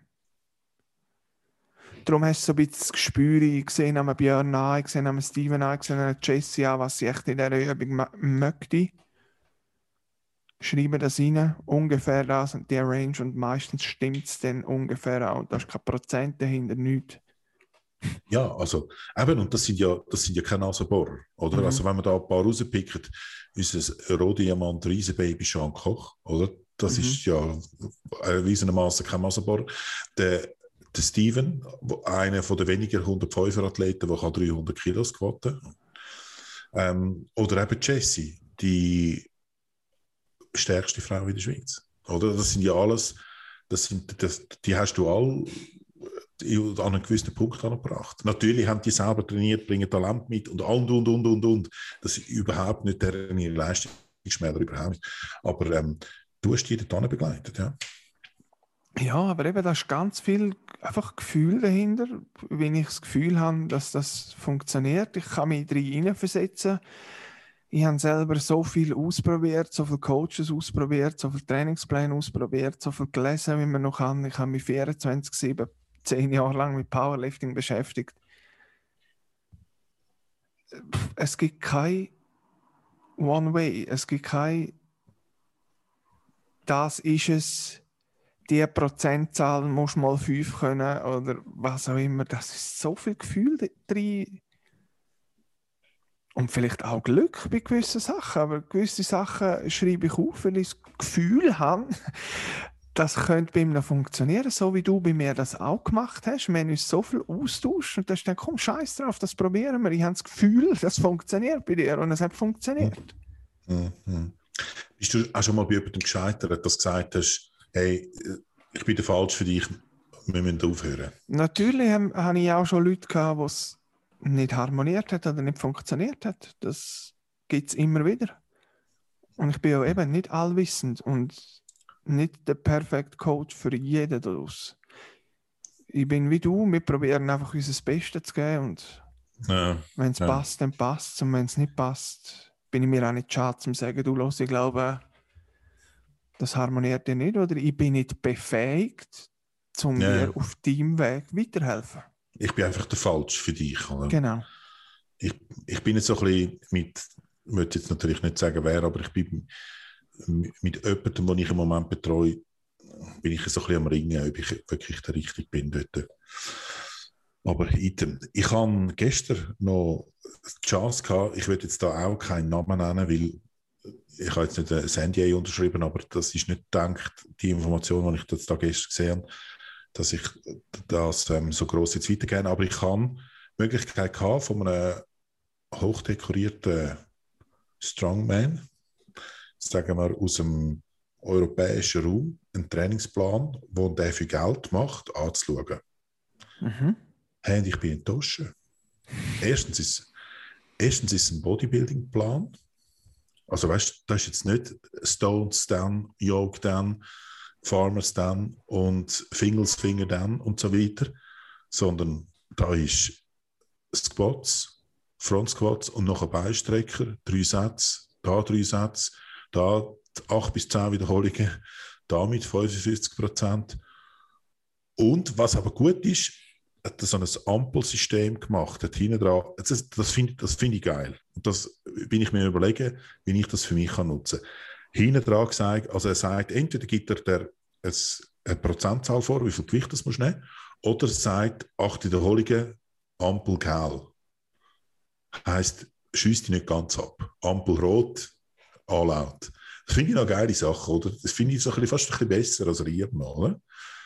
Speaker 3: Darum hast du so ein bisschen das Gespür. Ich sehe an Björn an, ich sehe an Steven an, ich sehe an Jesse an, was sie echt in dieser Übung möchte. Schreibe das rein, ungefähr das und die Range und meistens stimmt es dann ungefähr auch. Da ist kein Prozent dahinter, nichts.
Speaker 2: Ja, also eben, und das sind ja, das sind ja keine Nasenbohrer, oder?
Speaker 3: Mhm.
Speaker 2: Also wenn man da ein paar rauspicken, unser Rohdiamant Riesenbaby Jean Koch, oder? Das
Speaker 3: Mhm.
Speaker 2: ist ja erwiesenermaßen kein Nasenbohrer. Der, der Steven, wo- einer von den weniger hundertfünfer Athleten, der kann dreihundert Kilo squatten. Ähm, oder eben Jessie, die stärkste Frau in der Schweiz. Oder? Das sind ja alles, das sind, das, die hast du all an einen gewissen Punkt angebracht. Natürlich haben die selber trainiert, bringen Talent mit und und und und und und. Das ist überhaupt nicht deren Leistungsschmäler, überhaupt nicht. Aber ähm, du hast die dort begleitet, ja.
Speaker 3: Ja, aber eben, da ist ganz viel einfach Gefühl dahinter, wenn ich das Gefühl habe, dass das funktioniert. Ich kann mich drin hineinversetzen. Ich habe selber so viel ausprobiert, so viele Coaches ausprobiert, so viele Trainingspläne ausprobiert, so viel gelesen, wie man noch kann. Ich habe mich vierundzwanzig sieben, zehn Jahre lang mit Powerlifting beschäftigt. Es gibt kein One Way, es gibt kein das ist es, die Prozentzahl muss mal fünf können oder was auch immer. Das ist so viel Gefühl drin. Und vielleicht auch Glück bei gewissen Sachen. Aber gewisse Sachen schreibe ich auf, weil ich das Gefühl habe, das könnte bei mir funktionieren, so wie du bei mir das auch gemacht hast. Wir haben uns so viel austauscht und da ist dann, komm, scheiß drauf, das probieren wir. Ich habe das Gefühl, das funktioniert bei dir und es hat funktioniert.
Speaker 2: Mhm. Mhm. Bist du auch schon mal bei jemandem gescheitert, dass du gesagt hast, hey, ich bin der Falsch für dich, wir müssen aufhören?
Speaker 3: Natürlich habe ich auch schon Leute gehabt, wo es nicht harmoniert hat oder nicht funktioniert hat. Das gibt es immer wieder. Und ich bin ja eben nicht allwissend und nicht der perfekte Coach für jeden daraus. Ich bin wie du, wir probieren einfach unser Bestes zu geben und
Speaker 2: Ja,
Speaker 3: wenn es
Speaker 2: ja.
Speaker 3: passt, dann passt es und wenn es nicht passt, bin ich mir auch nicht schade zu sagen, du los, ich glaube, das harmoniert dir nicht oder ich bin nicht befähigt, um
Speaker 2: Ja,
Speaker 3: dir
Speaker 2: ja.
Speaker 3: auf deinem Weg weiterhelfen.
Speaker 2: Ich bin einfach der Falsch für dich. Oder?
Speaker 3: Genau.
Speaker 2: Ich, ich bin jetzt so ein bisschen mit, ich möchte jetzt natürlich nicht sagen, wer, aber ich bin mit jemandem, den ich im Moment betreue, bin ich so ein bisschen am Ringen, ob ich wirklich der Richtige bin dort. Aber item. Ich habe gestern noch die Chance gehabt, ich will jetzt da auch keinen Namen nennen, weil ich habe jetzt nicht ein N D A unterschrieben, aber das ist nicht gedacht, die Information, die ich jetzt da gestern gesehen habe, dass ich das ähm, so gross jetzt weitergebe. Aber ich habe die Möglichkeit gehabt, von einem hochdekorierten Strongman, sagen wir aus dem europäischen Raum, einen Trainingsplan, wo der für Geld macht, anzuschauen.
Speaker 3: Mhm.
Speaker 2: Hey, und ich bin enttäuscht. Erstens ist, erstens ist es ein Bodybuilding-Plan. Also weißt du, das ist jetzt nicht Stones dann, Yoke dann, Farmers dann und Fingers Finger dann und so weiter, sondern da ist Squats, Front Squats und noch ein Beistrecker, drei Sätze, da drei Sätze, da acht bis zehn Wiederholungen, da mit fünfundfünfzig Prozent. Und was aber gut ist, hat so ein Ampelsystem gemacht, hat hinten dran, das, das finde das find ich geil. Und das bin ich mir überlegen, wie ich das für mich kann nutzen kann. Hinten dran gesagt, also er sagt, entweder gibt er der eine, eine Prozentzahl vor, wie viel Gewicht das muss nehmen, oder er sagt, acht Wiederholungen, Ampel gel. Heisst, schießt die nicht ganz ab. Ampel rot, all out. Das finde ich noch eine geile Sache, oder? Das finde ich so ein bisschen, fast ein bisschen besser als Riermann, oder?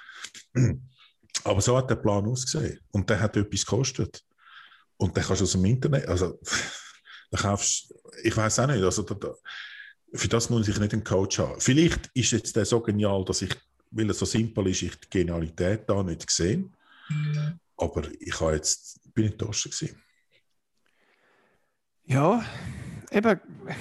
Speaker 2: Aber so hat der Plan ausgesehen. Und der hat etwas gekostet. Und den kannst du aus dem Internet, also, da kaufst, ich weiß auch nicht, also, da, da, für das muss ich nicht einen Coach haben. Vielleicht ist jetzt der so genial, dass ich, weil er so simpel ist, ich die Genialität da nicht gesehen. Mhm. Aber ich habe jetzt, bin enttäuscht gewesen.
Speaker 3: Ja, eben,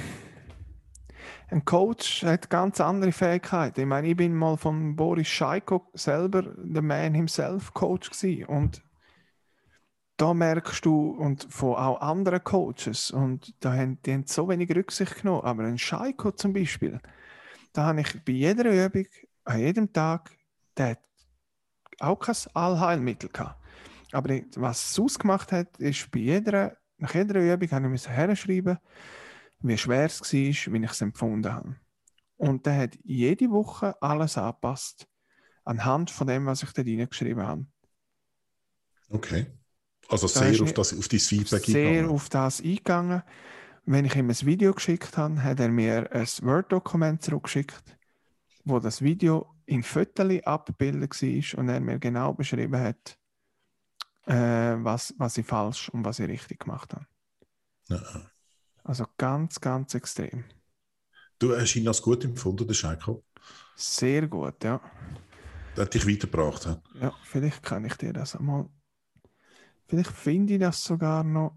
Speaker 3: ein Coach hat ganz andere Fähigkeiten. Ich meine, ich bin mal von Boris Scheiko selber der Man himself Coach gewesen. Und da merkst du, und von auch anderen Coaches, und da haben die haben so wenig Rücksicht genommen, aber ein Scheiko zum Beispiel, da habe ich bei jeder Übung, an jedem Tag, der hat auch kein Allheilmittel gehabt. Aber was es ausgemacht hat, ist, bei jeder, nach jeder Übung habe ich herschreiben, wie schwer es war, wie ich es empfunden habe. Und der hat jede Woche alles angepasst, anhand von dem, was ich da reingeschrieben habe.
Speaker 2: Okay. Also
Speaker 3: Da
Speaker 2: sehr
Speaker 3: ist
Speaker 2: auf,
Speaker 3: nicht-
Speaker 2: das, auf dein Feedback
Speaker 3: sehr
Speaker 2: eingegangen.
Speaker 3: auf das eingegangen. Wenn ich ihm ein Video geschickt habe, hat er mir ein Word-Dokument zurückgeschickt, wo das Video in Fotos abgebildet war und er mir genau beschrieben hat, äh, was, was ich falsch und was ich richtig gemacht habe.
Speaker 2: Ja.
Speaker 3: Also ganz, ganz extrem.
Speaker 2: Du hast ihn als gut empfunden, der Scheiko.
Speaker 3: Sehr gut, ja.
Speaker 2: Der hat dich weitergebracht. Ja?
Speaker 3: Ja, vielleicht kann ich dir das einmal. Vielleicht finde ich das sogar noch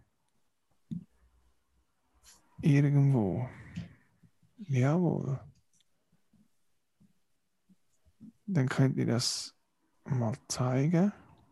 Speaker 3: irgendwo. Jawohl. Dann könnt ihr das mal zeigen.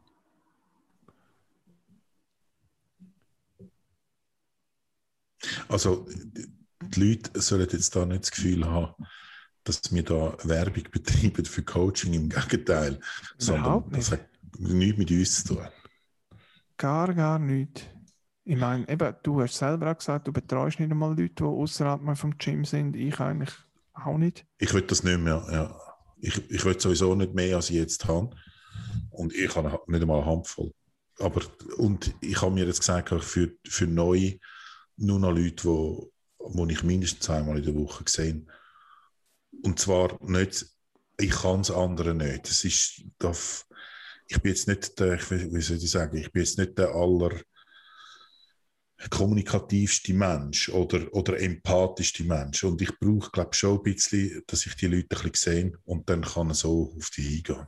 Speaker 2: Also, die Leute sollen jetzt da nicht das Gefühl haben, dass wir da Werbung betreiben für Coaching. Im Gegenteil. Sondern
Speaker 3: Überhaupt
Speaker 2: das
Speaker 3: nicht.
Speaker 2: hat nichts mit uns zu tun.
Speaker 3: Gar, gar nicht. Ich meine, eben, du hast selber auch gesagt, du betreust nicht einmal Leute, die außerhalb vom Gym sind. Ich eigentlich auch nicht.
Speaker 2: Ich will das nicht mehr. Ja. Ich, ich will sowieso nicht mehr, als ich jetzt habe. Und ich habe nicht einmal eine Handvoll. Aber, und ich habe mir jetzt gesagt, für, für neu nur noch Leute, wo, wo ich mindestens einmal in der Woche sehe. Und zwar nicht, ich kann es anderen nicht. Das ist, das, ich bin jetzt nicht der, wie soll ich sagen, ich bin jetzt nicht der aller kommunikativste Mensch oder, oder empathischste Mensch. Und ich brauche, glaube ich, schon ein bisschen, dass ich die Leute ein bisschen sehe und dann kann ich so auf die eingehen.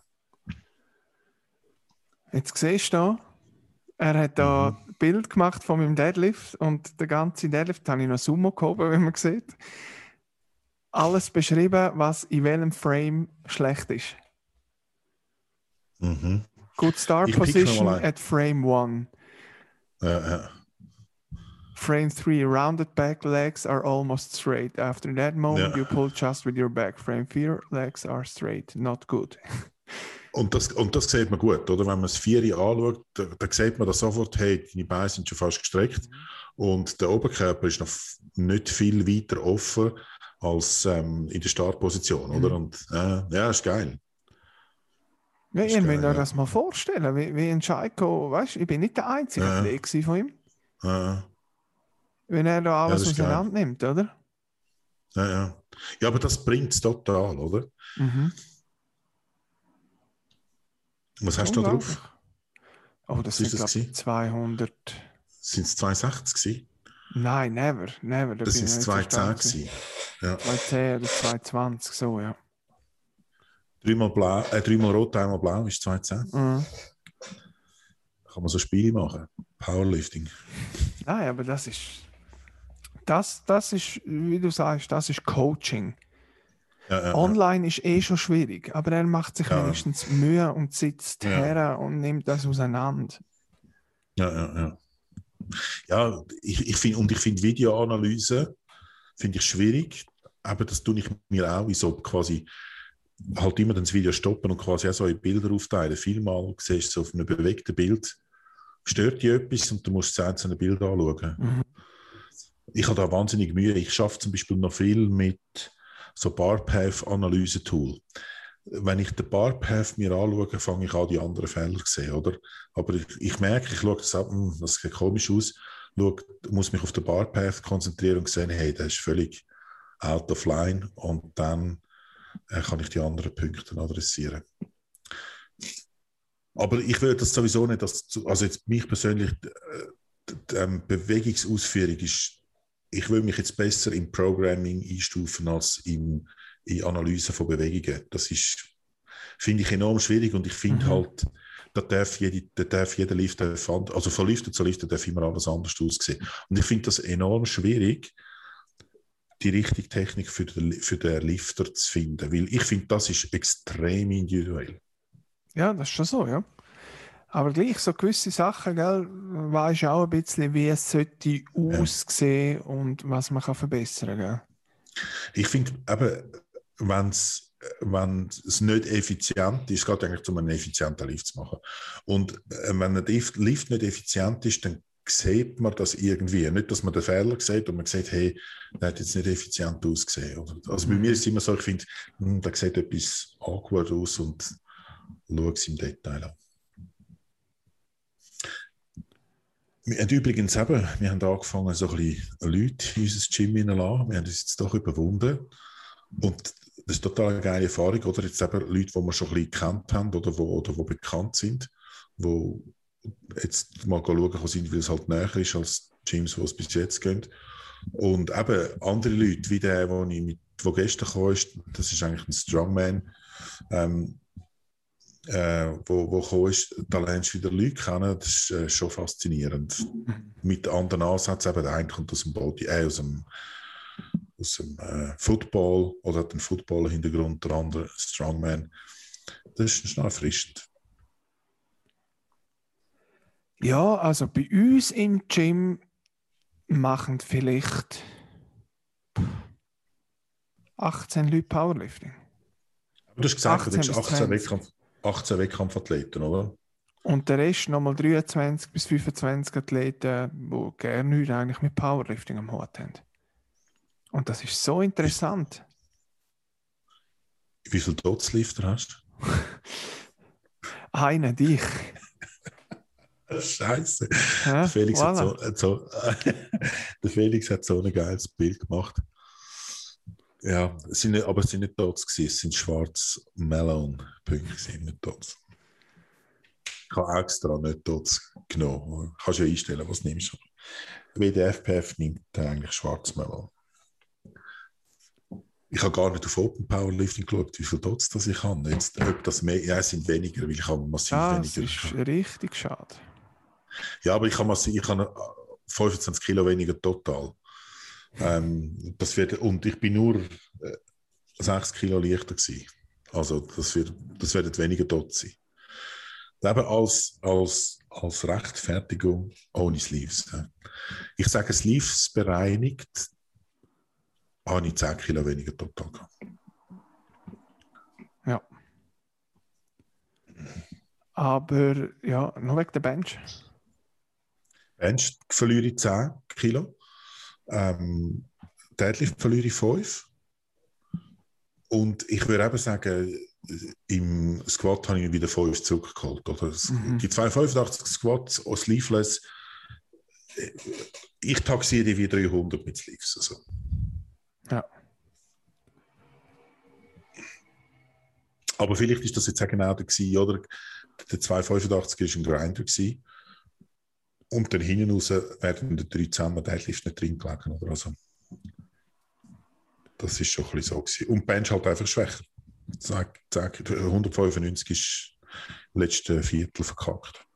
Speaker 3: Jetzt siehst du da, er hat da
Speaker 2: Mhm.
Speaker 3: ein Bild gemacht von meinem Deadlift und der ganze Deadlift habe ich noch Sumo gehoben, wie man sieht. Alles beschrieben, was in welchem Frame schlecht ist.
Speaker 2: Mhm.
Speaker 3: Good start
Speaker 2: Ich pick
Speaker 3: position
Speaker 2: noch mal ein.
Speaker 3: at frame one.
Speaker 2: Ja, ja.
Speaker 3: Frame three, rounded back legs are almost straight. After that moment,
Speaker 2: Ja.
Speaker 3: you pull just with your back. Frame four, legs are straight. Not good.
Speaker 2: Und das, und das sieht man gut, oder? Wenn man das Vieri anschaut, da, da sieht man das sofort, hey, deine Beine sind schon fast gestreckt und der Oberkörper ist noch f- nicht viel weiter offen als ähm, in der Startposition, oder?
Speaker 3: Mhm.
Speaker 2: Und äh, ja, ist geil.
Speaker 3: Ja,
Speaker 2: Das
Speaker 3: ihr
Speaker 2: ist
Speaker 3: müsst
Speaker 2: geil,
Speaker 3: euch
Speaker 2: ja.
Speaker 3: das mal vorstellen, wie, wie ein Scheiko, weißt du, ich bin nicht der einzige
Speaker 2: Ja.
Speaker 3: Athlet gewesen von ihm,
Speaker 2: Äh,
Speaker 3: wenn er da alles
Speaker 2: das ist geil.
Speaker 3: auseinander nimmt, oder?
Speaker 2: ja, ja. Ja, aber das bringt es total, oder?
Speaker 3: Mhm.
Speaker 2: Was hast du da
Speaker 3: Unglaublich.
Speaker 2: drauf?
Speaker 3: Oh, das
Speaker 2: Was ist
Speaker 3: sind,
Speaker 2: das
Speaker 3: glaube ich,
Speaker 2: gewesen?
Speaker 3: zweihundert.
Speaker 2: Sind es zweihundertsechzig gewesen?
Speaker 3: Nein, never, never. Da
Speaker 2: Das
Speaker 3: bin
Speaker 2: sind
Speaker 3: ich noch nicht so
Speaker 2: zweihundertzehn
Speaker 3: stark gewesen.
Speaker 2: gewesen. Ja.
Speaker 3: zweihundertzehn oder zweihundertzwanzig, so, ja.
Speaker 2: Dreimal, blau, äh, dreimal rot, einmal blau ist zweihundertzehn.
Speaker 3: Mhm.
Speaker 2: Kann man so Spiele machen. Powerlifting.
Speaker 3: Nein, aber das ist, das, das ist, wie du sagst, das ist Coaching.
Speaker 2: Ja, ja, ja.
Speaker 3: Online ist eh schon schwierig, aber er macht sich
Speaker 2: Ja.
Speaker 3: wenigstens Mühe und sitzt
Speaker 2: Ja.
Speaker 3: her und nimmt das auseinander.
Speaker 2: Ja, ja, ja. Ja, ich, ich find, und ich finde Videoanalyse finde ich schwierig, aber das tue ich mir auch, wie so quasi halt immer das Video stoppen und quasi auch so in Bilder aufteilen. Vielmal siehst du so auf einem bewegten Bild, stört dich etwas und du musst das einzelne Bild anschauen.
Speaker 3: Mhm.
Speaker 2: Ich habe da wahnsinnig Mühe. Ich schaffe zum Beispiel noch viel mit so Barpath-Analyse-Tool. Wenn ich den Barpath mir anschaue, fange ich an, die anderen Fehler zu sehen, oder? Aber ich, ich merke, ich schaue das ab, hm, das sieht komisch aus, schaue, muss mich auf den Barpath konzentrieren und sehen, hey, der ist völlig out of line und dann äh, kann ich die anderen Punkte adressieren. Aber ich will das sowieso nicht, dass, also jetzt mich persönlich, äh, die, die ähm, Bewegungsausführung ist, ich will mich jetzt besser im Programming einstufen als im, in Analyse von Bewegungen. Das ist, finde ich, enorm schwierig und ich finde
Speaker 3: Mhm.
Speaker 2: halt, da darf, jede, da darf jeder Lift, also von Lifter zu Lifter darf immer alles anders aussehen. Und ich finde das enorm schwierig, die richtige Technik für den, für den Lifter zu finden, weil ich finde, das ist extrem individuell.
Speaker 3: Ja, das ist schon so, ja. Aber gleich so gewisse Sachen, gell, weisst du auch ein bisschen, wie es sollte aussehen und was man kann verbessern kann.
Speaker 2: Ich finde eben, wenn es wenn es nicht effizient ist, es geht eigentlich um einen effizienten Lift zu machen. Und äh, wenn ein Lift Lift nicht effizient ist, dann sieht man das irgendwie. Nicht, dass man den Fehler sieht und man sieht, hey, der hat jetzt nicht effizient ausgesehen. Oder? Also bei mir ist es immer so, ich finde, hm, da sieht etwas awkward aus und schaue es im Detail an. Wir haben übrigens eben, wir haben angefangen, so ein bisschen Leute in unser Gym hineinzulassen. Wir haben uns jetzt doch überwunden. Und das ist total eine geile Erfahrung, oder? Jetzt eben Leute, die wir schon ein bisschen gekannt haben oder wo, oder wo bekannt sind, die jetzt mal schauen sind, weil es halt näher ist als Gyms, die es bis jetzt gehen. Und eben andere Leute, wie der, der mit, wo gestern kam, ist, das ist eigentlich ein Strongman, ähm, äh, wo, wo gekommen ist, da lernst du wieder Leute kennen, das ist äh, schon faszinierend. Mit anderen Ansätzen, eben der eine kommt aus dem Body, äh, aus dem, aus dem äh, Football oder hat einen Football-Hintergrund, der andere Strongman. Das ist schon erfrischend.
Speaker 3: Ja, also bei uns im Gym machen vielleicht achtzehn Leute Powerlifting.
Speaker 2: Aber du hast gesagt, du
Speaker 3: achtzehn
Speaker 2: hast
Speaker 3: bis
Speaker 2: achtzehn,
Speaker 3: zwanzig.
Speaker 2: Wettkampf, achtzehn Wettkampfathleten, oder?
Speaker 3: Und der Rest nochmal dreiundzwanzig bis fünfundzwanzig Athleten, die gerne nichts eigentlich mit Powerlifting am Hut haben. Und das ist so interessant.
Speaker 2: Wie viele Dotzlifter hast
Speaker 3: Einer, dich.
Speaker 2: du? Scheiße.
Speaker 3: Hä?
Speaker 2: Der Felix,
Speaker 3: Voilà.
Speaker 2: hat so, hat so, der Felix hat so ein geiles Bild gemacht. Ja, es sind nicht, aber es sind nicht Dots gewesen, es sind schwarze Melon-Punkte, nicht Dots. Ich habe extra nicht Dots genommen. Kannst du ja einstellen, was du nimmst. W D F P F nimmt eigentlich schwarze Melon. Ich habe gar nicht auf Open Powerlifting geschaut, wie viele Dots das ich habe. Jetzt, ob das mehr, ja, es sind weniger, weil ich habe massiv
Speaker 3: Das
Speaker 2: weniger.
Speaker 3: ist richtig schade.
Speaker 2: Ja, aber ich habe, massiv, ich habe fünfundzwanzig Kilo weniger total. Ähm, das wird, und ich bin nur äh, sechs Kilo leichter gewesen. Also das wird, das werden weniger Dots sein. Eben als, als, als Rechtfertigung ohne Sleeves. Ich sage, Sleeves bereinigt, habe ich zehn Kilo weniger total gehabt.
Speaker 3: Ja. Aber ja, noch wegen der Bench.
Speaker 2: Bench verliere ich zehn Kilo. Ähm, Deadlift verliere ich fünf. Und ich würde eben sagen, im Squat habe ich wieder fünf zurückgeholt. Oder?
Speaker 3: Mhm.
Speaker 2: Die zweihundertfünfundachtzig Squats und Sleeveless, ich taxiere die wie dreihundert mit Sleeves. Also.
Speaker 3: Ja.
Speaker 2: Aber vielleicht ist das jetzt auch genau der gewesen, oder? Der zweihundertfünfundachtzig war ein Grinder gewesen. Und dann hinten raus werden die drei zusammen Deadlift nicht drin gelegen. Oder? Also, das ist schon ein bisschen so gewesen. Und Bench halt einfach schwächer. Sag, sag, hundertfünfundneunzig ist im letzten Viertel verkackt.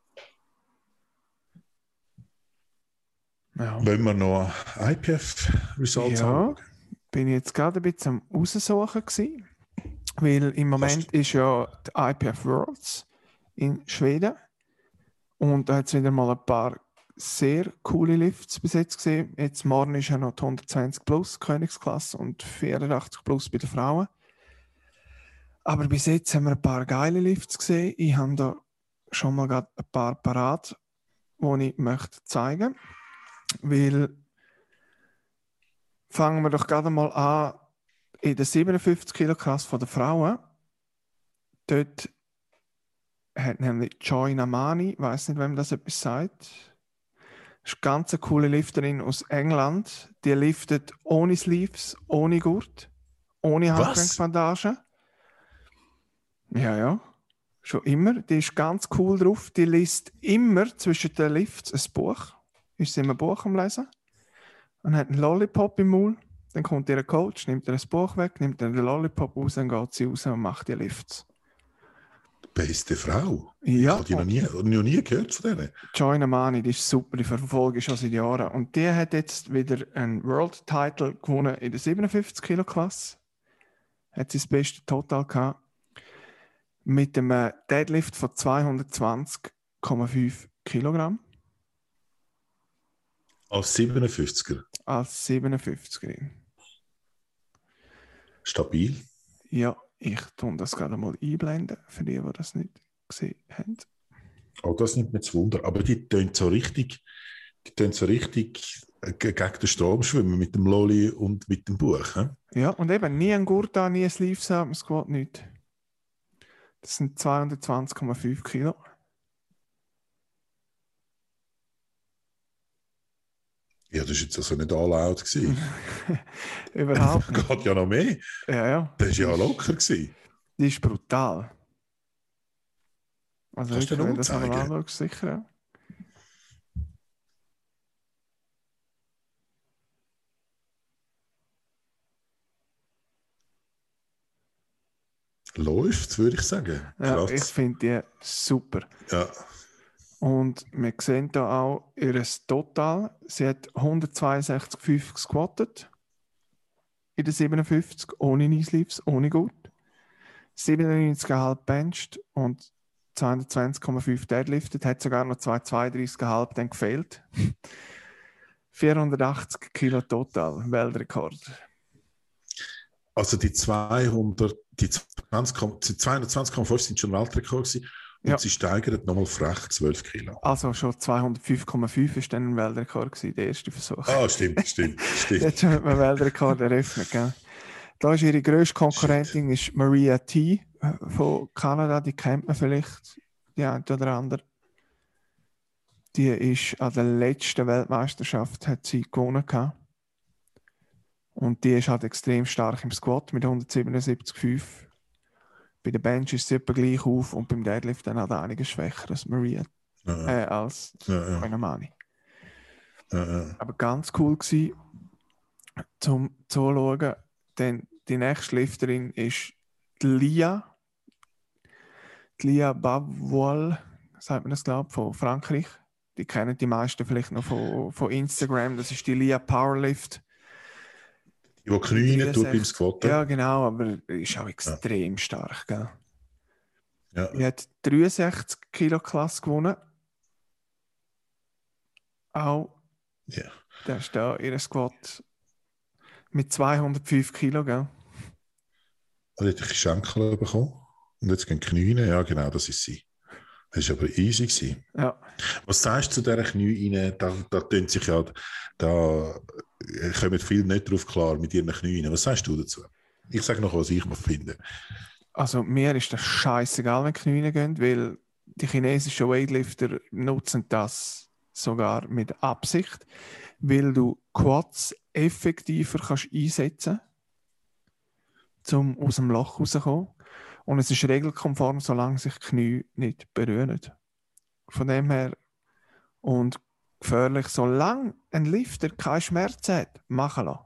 Speaker 3: Ja.
Speaker 2: Wollen wir noch I P F-Results
Speaker 3: Ja,
Speaker 2: anschauen?
Speaker 3: bin ich jetzt gerade ein bisschen am Raussuchen gewesen, weil im Moment
Speaker 2: Fast.
Speaker 3: ist ja die I P F Worlds in Schweden und da hat es wieder mal ein paar sehr coole Lifts bis jetzt gesehen. Jetzt morgen ist ja noch die hundertzwanzig plus Königsklasse und vierundachtzig plus bei den Frauen. Aber bis jetzt haben wir ein paar geile Lifts gesehen. Ich habe da schon mal gerade ein paar parat, die ich möchte zeigen möchte. Weil fangen wir doch gerade mal an in der siebenundfünfzig Kilo Klasse der Frauen. Dort hat nämlich Joy Namani, ich weiß nicht, wem das etwas sagt. Das ist eine ganz coole Lifterin aus England. Die liftet ohne Sleeves, ohne Gurt, ohne
Speaker 2: Was?
Speaker 3: Handgelenkbandage. Ja, ja. Schon immer. Die ist ganz cool drauf. Die liest immer zwischen den Lifts ein Buch. Ist sie immer ein Buch am Lesen. Und hat einen Lollipop im Maul. Dann kommt ihr Coach, nimmt ihr das Buch weg, nimmt ihr den Lollipop raus, dann geht sie raus und macht die Lifts.
Speaker 2: Beste Frau.
Speaker 3: Ja.
Speaker 2: Ich habe die noch nie, noch nie gehört von denen.
Speaker 3: Joy Namani, die ist super, die verfolge ich schon seit Jahren. Und die hat jetzt wieder einen World Title gewonnen in der siebenundfünfzig Kilo Klasse. Hat sie das beste Total gehabt. Mit einem Deadlift von zweihundertzwanzig Komma fünf Kilogramm.
Speaker 2: Als siebenundfünfziger.
Speaker 3: Als siebenundfünfzigerin.
Speaker 2: Stabil.
Speaker 3: Ja, ich tue das gerade mal einblenden, für die, die das nicht gesehen haben.
Speaker 2: Oh, das nimmt mir zu Wunder. Aber die tönt so richtig, die tönt so richtig gegen den Strom schwimmen mit dem Lolli und mit dem Buch. He?
Speaker 3: Ja, und eben nie ein Gurt an, nie ein Sleeves an, es geht nicht. Das sind zweihundertzwanzig Komma fünf Kilo.
Speaker 2: Ja, das war jetzt also nicht all out gewesen.
Speaker 3: Überhaupt nicht.
Speaker 2: Geht ja noch mehr.
Speaker 3: Ja, ja.
Speaker 2: Das war ja locker gewesen.
Speaker 3: Die ist brutal. Also
Speaker 2: Kannst du
Speaker 3: wirklich,
Speaker 2: den
Speaker 3: wenn du das mal
Speaker 2: umzeigen?
Speaker 3: anschaust, sicher. Ja.
Speaker 2: Läuft, würde ich sagen.
Speaker 3: Ja, ich
Speaker 2: Krass.
Speaker 3: finde die super.
Speaker 2: Ja.
Speaker 3: Und wir sehen hier auch ihr Total. Sie hat hundertzweiundsechzig Komma fünf gesquattet. In den siebenundfünfzig, ohne Kneesleeves, ohne gut. siebenundneunzig Komma fünf benched und zweihundertzwanzig Komma fünf deadliftet. Hat sogar noch zweihundertzweiunddreißig Komma fünf dann gefehlt. vierhundertachtzig Kilo total, Weltrekord.
Speaker 2: Also die zweihundert, die zwanzig, die zweihundertzwanzig Komma fünf sind schon Weltrekord gewesen und
Speaker 3: Ja.
Speaker 2: sie steigert nochmal frech zwölf Kilo.
Speaker 3: Also schon zweihundertfünf Komma fünf war dann ein Weltrekord gewesen, der erste Versuch.
Speaker 2: Ah, stimmt, stimmt, stimmt.
Speaker 3: Jetzt haben wir einen Weltrekord eröffnet. Gell? Da ist ihre grösste Konkurrentin ist Maria T. von Kanada, die kennt man vielleicht, die eine oder andere. Die ist an der letzten Weltmeisterschaft hat sie gewonnen gehabt. Und die ist halt extrem stark im Squat mit hundertsiebenundsiebzig Komma fünf. Bei der Bench ist sie etwa gleich auf und beim Deadlift dann halt einiges schwächer als Maria,
Speaker 2: Ja,
Speaker 3: äh, als
Speaker 2: ja, ja,
Speaker 3: Benamani.
Speaker 2: ja, ja.
Speaker 3: Aber ganz cool gewesen, zum Zuschauen, denn die nächste Lifterin ist die Lia. Die Lia Bavoil, sagt man das, glaube ich, von Frankreich. Die kennen die meisten vielleicht noch von, von Instagram. Das ist die Lia Powerlift.
Speaker 2: Die, die Knie rein tut beim Squatten.
Speaker 3: Ja, genau, aber ist auch extrem ja. stark. Gell?
Speaker 2: Ja.
Speaker 3: Die hat dreiundsechzig Kilo Klasse gewonnen. Auch
Speaker 2: Ja.
Speaker 3: da ist da ihr Squat mit zweihundertfünf Kilo, gell?
Speaker 2: Also hat die Schenkel bekommen und jetzt gehen die Knie rein. Ja, genau, das ist sie. Das war aber easy gewesen.
Speaker 3: Ja.
Speaker 2: Was sagst du zu dieser Knie rein? Da, da tun sich ja, da kommen viele nicht drauf klar mit ihren Knien. Was sagst du dazu? Ich sage noch, was ich mal finde.
Speaker 3: Also mir ist das scheißegal, wenn die Knie gehen, weil die chinesischen Weightlifter nutzen das sogar mit Absicht, weil du Quads effektiver kannst einsetzen kannst, um aus dem Loch rauszukommen. Und es ist regelkonform, solange sich die Knie nicht berühren. Von dem her, und gefährlich, solange ein Lifter keine Schmerzen hat, machen lassen.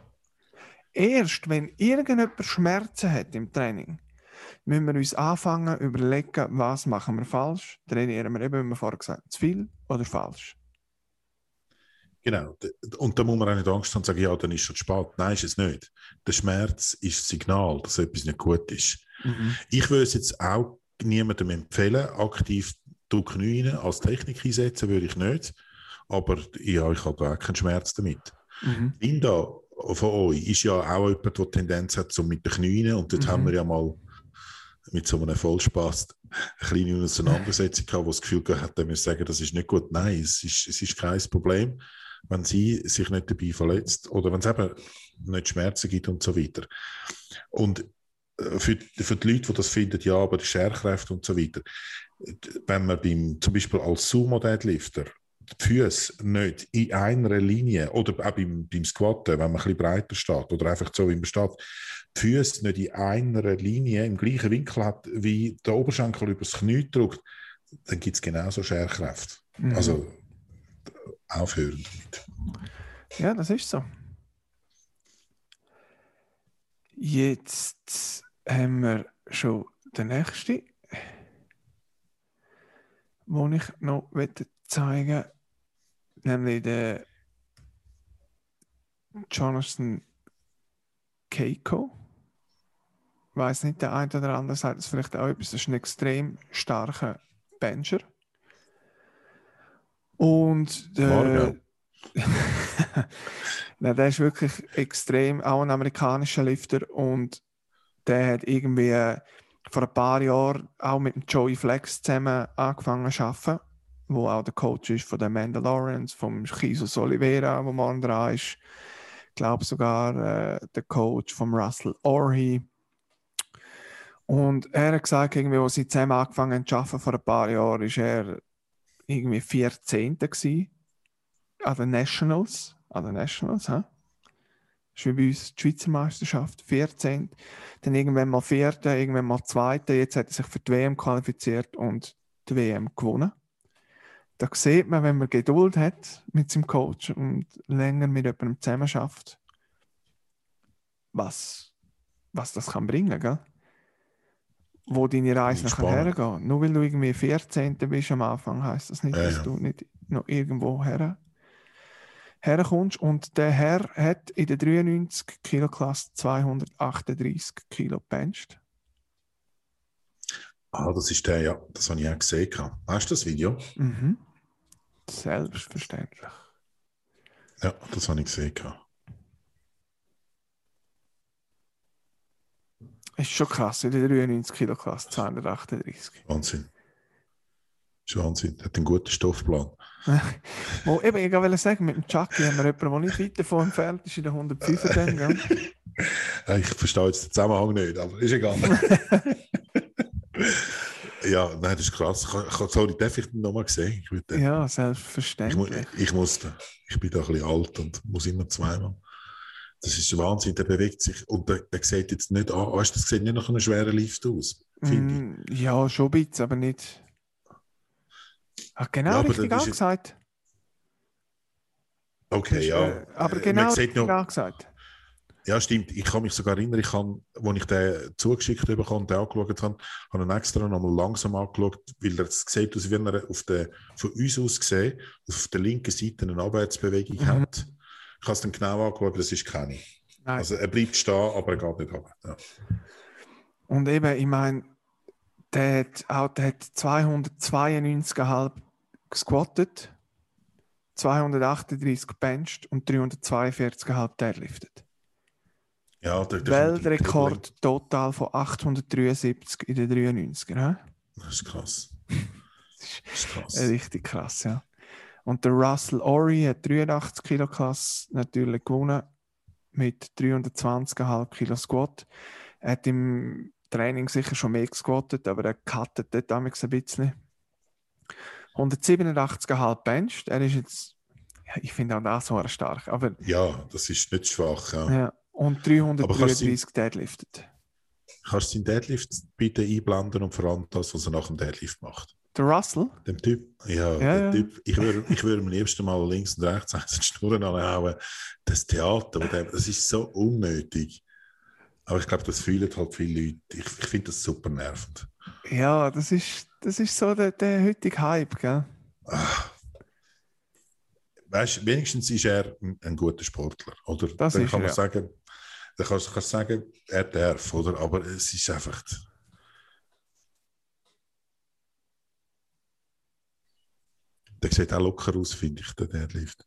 Speaker 3: Erst wenn irgendjemand Schmerzen hat im Training, müssen wir uns anfangen zu überlegen, was machen wir falsch. Trainieren wir eben, wie wir vorher gesagt haben, zu viel oder falsch.
Speaker 2: Genau. Und da muss man auch nicht Angst haben und sagen, ja, dann ist es schon spät. Nein, ist es nicht. Der Schmerz ist das Signal, dass etwas nicht gut ist. Mhm. Ich würde es jetzt auch niemandem empfehlen, aktiv die Knie als Technik einsetzen, würde ich nicht. Aber ja, ich habe auch keinen Schmerz damit. Mhm. Linda von euch ist ja auch jemand, der Tendenz hat, so mit den Knien, und dort mhm. haben wir ja mal mit so einem Vollspaß eine kleine Auseinandersetzung gehabt, wo das Gefühl hat, wir sagen, das ist nicht gut. Nein, es ist, es ist kein Problem, wenn sie sich nicht dabei verletzt oder wenn es eben nicht Schmerzen gibt und so weiter. Und für, für die Leute, die das finden, ja, aber die Scherkräfte und so weiter, wenn man beim, zum Beispiel als Sumo-Deadlifter die Füße nicht in einer Linie, oder auch beim, beim Squatten, wenn man ein bisschen breiter steht, oder einfach so, wie man steht, die Füße nicht in einer Linie im gleichen Winkel hat, wie der Oberschenkel übers Knie drückt, dann gibt es genauso Scherkräfte. Mhm. Also aufhören damit.
Speaker 3: Ja, das ist so. Jetzt haben wir schon den nächsten, den ich noch zeigen möchte, nämlich den Jonathan Keiko. Ich weiss nicht, der eine oder andere sagt es vielleicht auch etwas. Das ist ein extrem starker Bencher. Und der, Nein, der ist wirklich extrem, auch ein amerikanischer Lifter, und der hat irgendwie vor ein paar Jahren auch mit dem Joey Flex zusammen angefangen zu arbeiten, wo auch der Coach ist von den Mandalorians, vom Jesus Oliveira, wo man dran ist. Ich glaube sogar äh, der Coach von Russell Orhi. Und er hat gesagt, irgendwie, als sie zusammen angefangen haben zu arbeiten vor ein paar Jahren, ist er irgendwie vierzehnter gewesen. an den Nationals. An den Nationals, hä? Das ist wie bei uns die Schweizer Meisterschaft, vierzehn. Dann irgendwann mal Vierter, irgendwann mal Zweiter. Jetzt hat er sich für die W M qualifiziert und die W M gewonnen. Da sieht man, wenn man Geduld hat mit seinem Coach und länger mit jemandem zusammenarbeitet, was, was das kann bringen, gell? Wo deine Reise nachher hergeht. Nur weil du irgendwie vierzehnter bist am Anfang, heisst das nicht,
Speaker 2: ja,
Speaker 3: dass
Speaker 2: ja.
Speaker 3: du nicht noch irgendwo her, herkommst. Und der Herr hat in der dreiundneunzig Kilo Klasse zweihundertachtunddreißig Kilo gebencht.
Speaker 2: Ah, das ist der, ja. Das habe ich auch gesehen. Hast du das Video?
Speaker 3: Mhm. Selbstverständlich.
Speaker 2: Ja, das habe ich gesehen.
Speaker 3: Ist schon krass, in der dreiundneunzig Kilo Klasse zweihundertachtunddreißig.
Speaker 2: Wahnsinn. Das ist Wahnsinn. Er hat einen guten Stoffplan.
Speaker 3: Wo, eben, ich wollte sagen, mit dem Chucky haben wir jemanden, der nicht weit davon entfernt ist, in der hundertfünf. Dann, gell?
Speaker 2: Ich verstehe jetzt den Zusammenhang nicht, aber ist egal. Ja, nein, das ist krass. Ich, ich, sorry, darf ich den nochmal sehen? Ich würde,
Speaker 3: Ja,
Speaker 2: ich,
Speaker 3: selbstverständlich.
Speaker 2: ich, ich, muss, ich bin da ein bisschen alt und muss immer zweimal. Das ist Wahnsinn, der bewegt sich und der, der sieht jetzt nicht an. Weißt, das sieht nicht nach einem schweren Lift aus, finde
Speaker 3: mm, ich. Ja, schon ein bisschen, aber nicht. Ach, genau
Speaker 2: ja,
Speaker 3: richtig angesagt.
Speaker 2: Okay,
Speaker 3: ist,
Speaker 2: ja.
Speaker 3: Äh, aber genau richtig noch, angesagt.
Speaker 2: Ja, stimmt. Ich kann mich sogar erinnern, ich habe, als ich den zugeschickt bekommen und den angeschaut habe, habe ich ihn extra nochmal langsam angeschaut, weil er sieht aus, wie er auf der, von uns aus gesehen auf der linken Seite eine Abwärtsbewegung mhm. hat. Ich habe es dann genau angeschaut, das ist keine. Nein. Also er bleibt stehen, aber er geht nicht runter. Ja.
Speaker 3: Und eben, ich meine, der hat, auch, der hat zweihundertzweiundneunzig Komma fünf gesquattet, zweihundertachtunddreißig gebencht und dreihundertzweiundvierzig Komma fünf deadliftet.
Speaker 2: Ja, der, der
Speaker 3: Weltrekord total von achthundertdreiundsiebzig in den dreiundneunziger.
Speaker 2: Das ist krass.
Speaker 3: Das ist krass. Richtig krass, ja. Und der Russell Ory hat dreiundachtzig Kilo Klasse natürlich gewonnen mit dreihundertzwanzig Komma fünf Kilo Squat. Er hat im Training sicher schon mehr gesquattet, aber er cuttet dort ein bisschen. hundertsiebenundachtzig Komma fünf bencht. Er ist jetzt, ja, ich finde auch das so stark. Aber,
Speaker 2: ja, das ist nicht schwach. Ja.
Speaker 3: Ja, und dreihundertdreiunddreißig deadliftet.
Speaker 2: Kannst du den Deadlift bitte einblenden und vor allem das, was er nach dem Deadlift macht?
Speaker 3: Der Russell?
Speaker 2: Dem Typ, ja,
Speaker 3: ja,
Speaker 2: der
Speaker 3: ja.
Speaker 2: Typ, ich würde ich würd am liebsten mal links und rechts die Schnurren anhauen. Das Theater, das ist so unnötig. Aber ich glaube, das fühlen halt viele Leute. Ich, ich finde das super nervend.
Speaker 3: Ja, das ist, das ist so der, der heutige Hype, gell?
Speaker 2: Ach. Weißt, wenigstens ist er ein, ein guter Sportler, oder?
Speaker 3: Das
Speaker 2: dann
Speaker 3: ist
Speaker 2: kann man
Speaker 3: er,
Speaker 2: sagen, dann kannst du sagen, er darf, oder? Aber es ist einfach. Der sieht auch locker aus, finde ich, der Deadlift.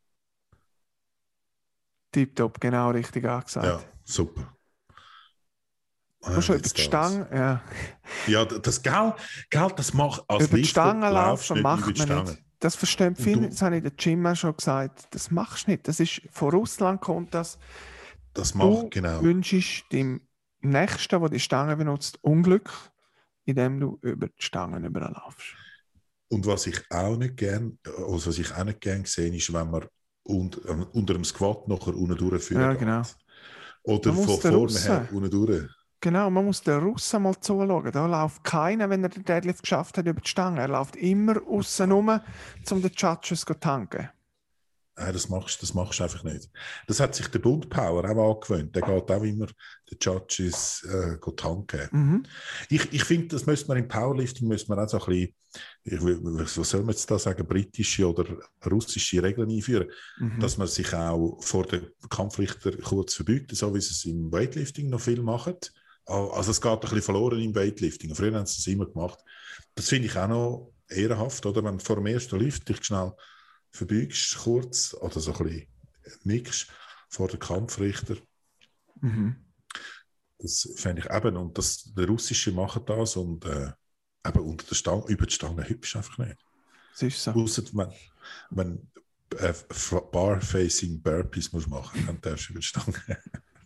Speaker 3: Tipptopp, genau richtig angesagt.
Speaker 2: Ja, super.
Speaker 3: Ah, schon über die Stange, ja.
Speaker 2: Ja, das Geld, Geld das macht als
Speaker 3: über die Stange laufen macht man
Speaker 2: Stange.
Speaker 3: nicht. Das verstehen viele, das habe ich in der Gym auch schon gesagt, das machst du nicht. Das ist, von Russland kommt das.
Speaker 2: Das macht,
Speaker 3: du
Speaker 2: genau.
Speaker 3: wünschst dem Nächsten, der die Stange benutzt, Unglück, indem du über die Stangen überlaufst.
Speaker 2: Und was ich auch nicht gern, also was ich auch nicht gern sehe, ist, wenn man unter, äh, unter dem Squat nachher unten durchführen
Speaker 3: Ja, genau.
Speaker 2: geht. Oder von vorne her unten durch.
Speaker 3: Genau, man muss den Russen mal zuschauen. Da läuft keiner, wenn er den Deadlift geschafft hat, über die Stange. Er läuft immer aussen rum, um den Judges zu tanken.
Speaker 2: Nein, das machst, das machst du einfach nicht. Das hat sich der Bund Power auch angewöhnt. Der geht auch immer den Judges äh, tanken.
Speaker 3: Mhm.
Speaker 2: Ich, ich finde, das müsste man im Powerlifting müsste man auch so ein bisschen, ich, was soll man jetzt da sagen, britische oder russische Regeln einführen, mhm. dass man sich auch vor den Kampfrichter kurz verbeugt, so wie sie es im Weightlifting noch viel machen. Also es geht ein bisschen verloren im Weightlifting. Früher haben sie es immer gemacht. Das finde ich auch noch ehrenhaft, oder? Wenn du vor dem ersten Lift dich schnell verbeugst, kurz, oder so ein bisschen nickst vor den Kampfrichter.
Speaker 3: Mhm.
Speaker 2: Das fände ich eben, und das, der Russische macht das und äh, eben unter der Stange, über die Stange hübsch einfach nicht.
Speaker 3: Das ist so.
Speaker 2: Ausser wenn, wenn äh, Bar-Facing Burpees musst machen, dann darfst du über die Stange.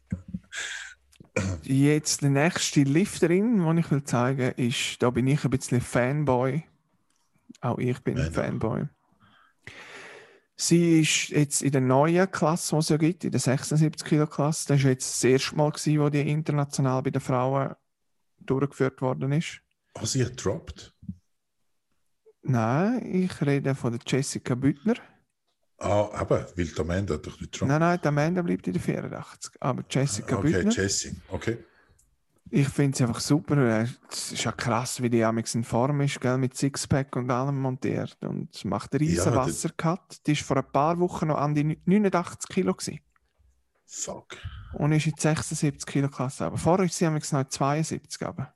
Speaker 3: Jetzt die nächste Lifterin, die ich will zeigen will, ist, da bin ich ein bisschen Fanboy. Auch ich bin ein Fanboy. Sie ist jetzt in der neuen Klasse, die es ja gibt, in der sechsundsiebzig Kilo Klasse. Das war jetzt das erste Mal, gewesen, wo die international bei den Frauen durchgeführt worden ist.
Speaker 2: Ah, sie hat gedroppt?
Speaker 3: Nein, ich rede von der Jessica Büttner.
Speaker 2: Ah, eben, weil die Amanda hat doch nicht gedroppt.
Speaker 3: Nein, nein, die Amanda bleibt in der vierundachtzig. Aber Jessica
Speaker 2: Okay,
Speaker 3: Büttner,
Speaker 2: Jessie, okay.
Speaker 3: ich finde sie einfach super. Es ist ja krass, wie die amigs in Form ist, gell? Mit Sixpack und allem montiert. Und macht einen riesen
Speaker 2: Ja,
Speaker 3: Wassercut. Die war vor ein paar Wochen noch an die neunundachtzig Kilo gewesen.
Speaker 2: Fuck.
Speaker 3: Und ist in die sechsundsiebzig Kilo Klasse. Aber vorher ist sie amigs noch in zweiundsiebzig. Aber.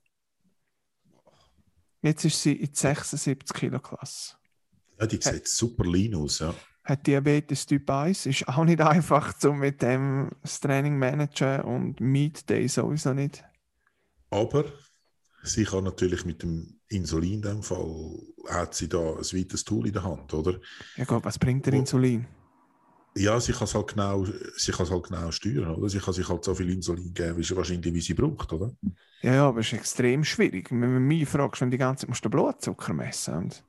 Speaker 3: Jetzt ist sie in die sechsundsiebzig Kilo Klasse.
Speaker 2: Ja, die sieht super lean aus, ja.
Speaker 3: Hat Diabetes Typ eins. Ist auch nicht einfach, um mit dem das Training managen und Meet Day sowieso nicht.
Speaker 2: Aber sie kann natürlich mit dem Insulin in dem Fall, hat sie da ein weites Tool in der Hand, oder?
Speaker 3: Ja gut, was bringt der
Speaker 2: Wo-
Speaker 3: Insulin?
Speaker 2: Ja, sie kann es halt genau, sie kann es halt genau steuern, oder? Sie kann sich halt so viel Insulin geben, wie sie wahrscheinlich wie sie braucht, oder?
Speaker 3: Ja, ja, aber es ist extrem schwierig. Wenn du mich fragst, wenn du die ganze Zeit musst du den Blutzucker messen und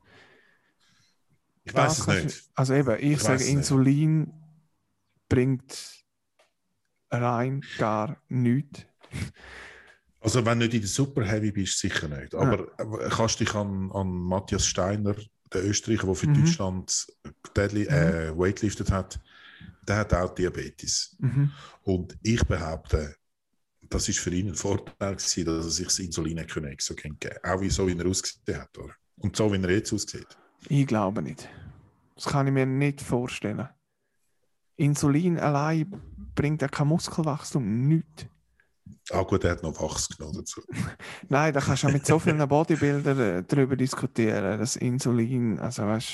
Speaker 2: Ich weiß es
Speaker 3: da kannst
Speaker 2: nicht.
Speaker 3: du- Also eben, ich,
Speaker 2: Ich
Speaker 3: sage,
Speaker 2: weiss es nicht.
Speaker 3: Insulin bringt rein gar nichts.
Speaker 2: Also wenn du nicht in der Super Heavy bist, sicher nicht. Aber äh, kannst dich an, an Matthias Steiner, der Österreicher, der für
Speaker 3: Mhm.
Speaker 2: Deutschland Deadly, äh, weightliftet hat, der hat auch Diabetes.
Speaker 3: Mhm.
Speaker 2: Und ich behaupte, das ist für ihn ein Vorteil gewesen, dass er sich das Insulin exogen geben konnte. Auch wie so, wie er ausgesehen hat. Oder? Und so, wie er jetzt aussieht.
Speaker 3: Ich glaube nicht. Das kann ich mir nicht vorstellen. Insulin allein bringt ja kein Muskelwachstum, nichts.
Speaker 2: Ah gut, er hat noch Wachs genommen dazu.
Speaker 3: Nein, da kannst du auch mit so vielen Bodybuildern äh, darüber diskutieren, das Insulin, also weißt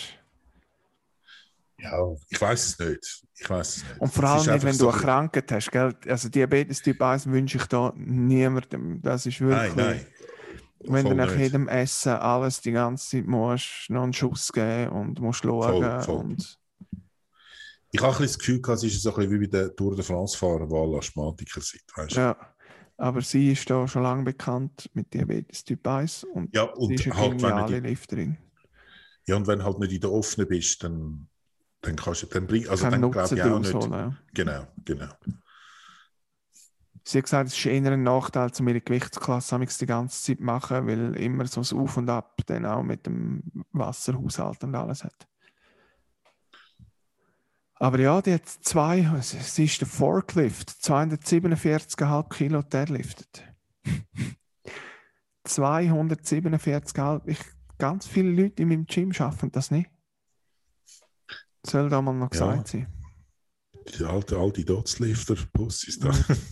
Speaker 2: Ja, ich weiß es nicht. Ich weiß es nicht.
Speaker 3: und vor
Speaker 2: Es
Speaker 3: allem
Speaker 2: ist
Speaker 3: nicht,
Speaker 2: einfach
Speaker 3: wenn
Speaker 2: so
Speaker 3: du eine
Speaker 2: ein-
Speaker 3: Krankheit hast, gell? Also Diabetes Typ eins wünsche ich da niemandem. Das ist wirklich,
Speaker 2: Nein, nein.
Speaker 3: wenn du
Speaker 2: Voll
Speaker 3: nach
Speaker 2: nicht.
Speaker 3: jedem Essen alles die ganze Zeit musst, noch einen Schuss geben und musst schauen.
Speaker 2: Voll, voll.
Speaker 3: Und
Speaker 2: Ich habe ein bisschen das Gefühl, gehabt, es ist so ein bisschen wie bei den Tour de France-Fahrern, die alle Asthmatiker sind. Weißt du?
Speaker 3: ja, aber sie ist da schon lange bekannt mit Diabetes Typ eins und
Speaker 2: Ja,
Speaker 3: sie
Speaker 2: und
Speaker 3: ist eine
Speaker 2: halt, wenn du
Speaker 3: geniale
Speaker 2: die,
Speaker 3: Lifterin.
Speaker 2: ja, und wenn du halt nicht in der offenen bist, dann, dann kannst du, dann bring, also
Speaker 3: Keinen
Speaker 2: dann glaube
Speaker 3: Nutzen
Speaker 2: ich auch
Speaker 3: daraus
Speaker 2: nicht.
Speaker 3: holen. Ja.
Speaker 2: Genau, genau.
Speaker 3: Sie hat gesagt, es ist eher ein Nachteil, um ihre Gewichtsklasse amigs die ganze Zeit zu machen, weil immer so das Auf und Ab dann auch mit dem Wasserhaushalt und alles hat. Aber ja, die hat zwei, sie ist der Forklift, zweihundertsiebenundvierzig Komma fünf Kilo deadliftet. zweihundertsiebenundvierzig Komma fünf. Ich, ganz viele Leute in meinem Gym schaffen das nicht. Soll da mal noch
Speaker 2: Ja.
Speaker 3: gesagt sein.
Speaker 2: Die alte, alte Dotzlifter-Puss ist da.
Speaker 3: Mhm.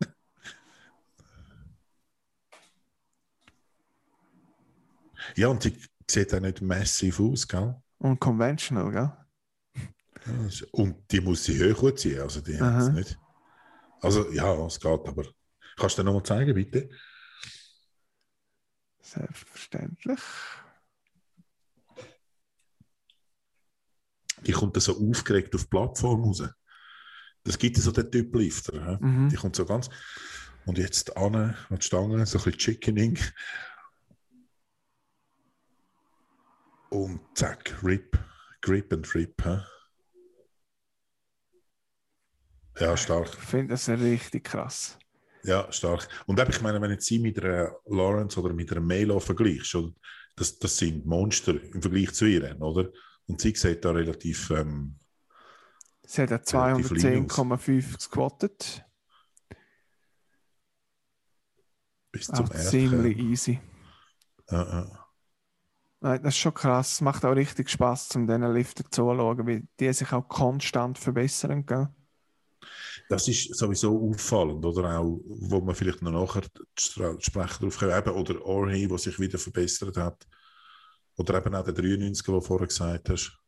Speaker 2: Ja, und sie sieht auch nicht massiv aus, gell?
Speaker 3: Und conventional, gell?
Speaker 2: Ja, das- und die muss sie hoch ziehen, also die
Speaker 3: Aha.
Speaker 2: hat's nicht. Also ja, es geht, aber kannst du dir nochmal zeigen, bitte?
Speaker 3: Selbstverständlich.
Speaker 2: Die kommt dann so aufgeregt auf die Plattform raus. Das gibt ja so den Typ Lifter. hä?
Speaker 3: Mhm.
Speaker 2: Die kommt so ganz. Und jetzt an, an die Stange, so ein bisschen Chickening. Und zack, Rip. Grip and Rip. hä? Ja, stark.
Speaker 3: Ich finde das richtig krass.
Speaker 2: Ja, stark. Und eben, ich meine, wenn jetzt sie mit einer Lawrence oder mit einer Melo vergleichst, oder, das, das sind Monster im Vergleich zu ihr, oder? Und sie sieht da relativ. Ähm,
Speaker 3: Sie hat ja zweihundertzehn Komma fünf gesquattet.
Speaker 2: bis zum
Speaker 3: Auch
Speaker 2: Erd.
Speaker 3: ziemlich easy.
Speaker 2: Ja, ja.
Speaker 3: Nein, das ist schon krass. Es macht auch richtig Spaß, um diesen Lifter zuzuschauen, weil die sich auch konstant verbessern. Gell?
Speaker 2: Das ist sowieso auffallend, oder auch, wo man vielleicht noch nachher zu sprechen drauf kommen, eben, oder Orhi, der sich wieder verbessert hat. Oder eben auch der dreiundneunziger, den du vorher gesagt hast.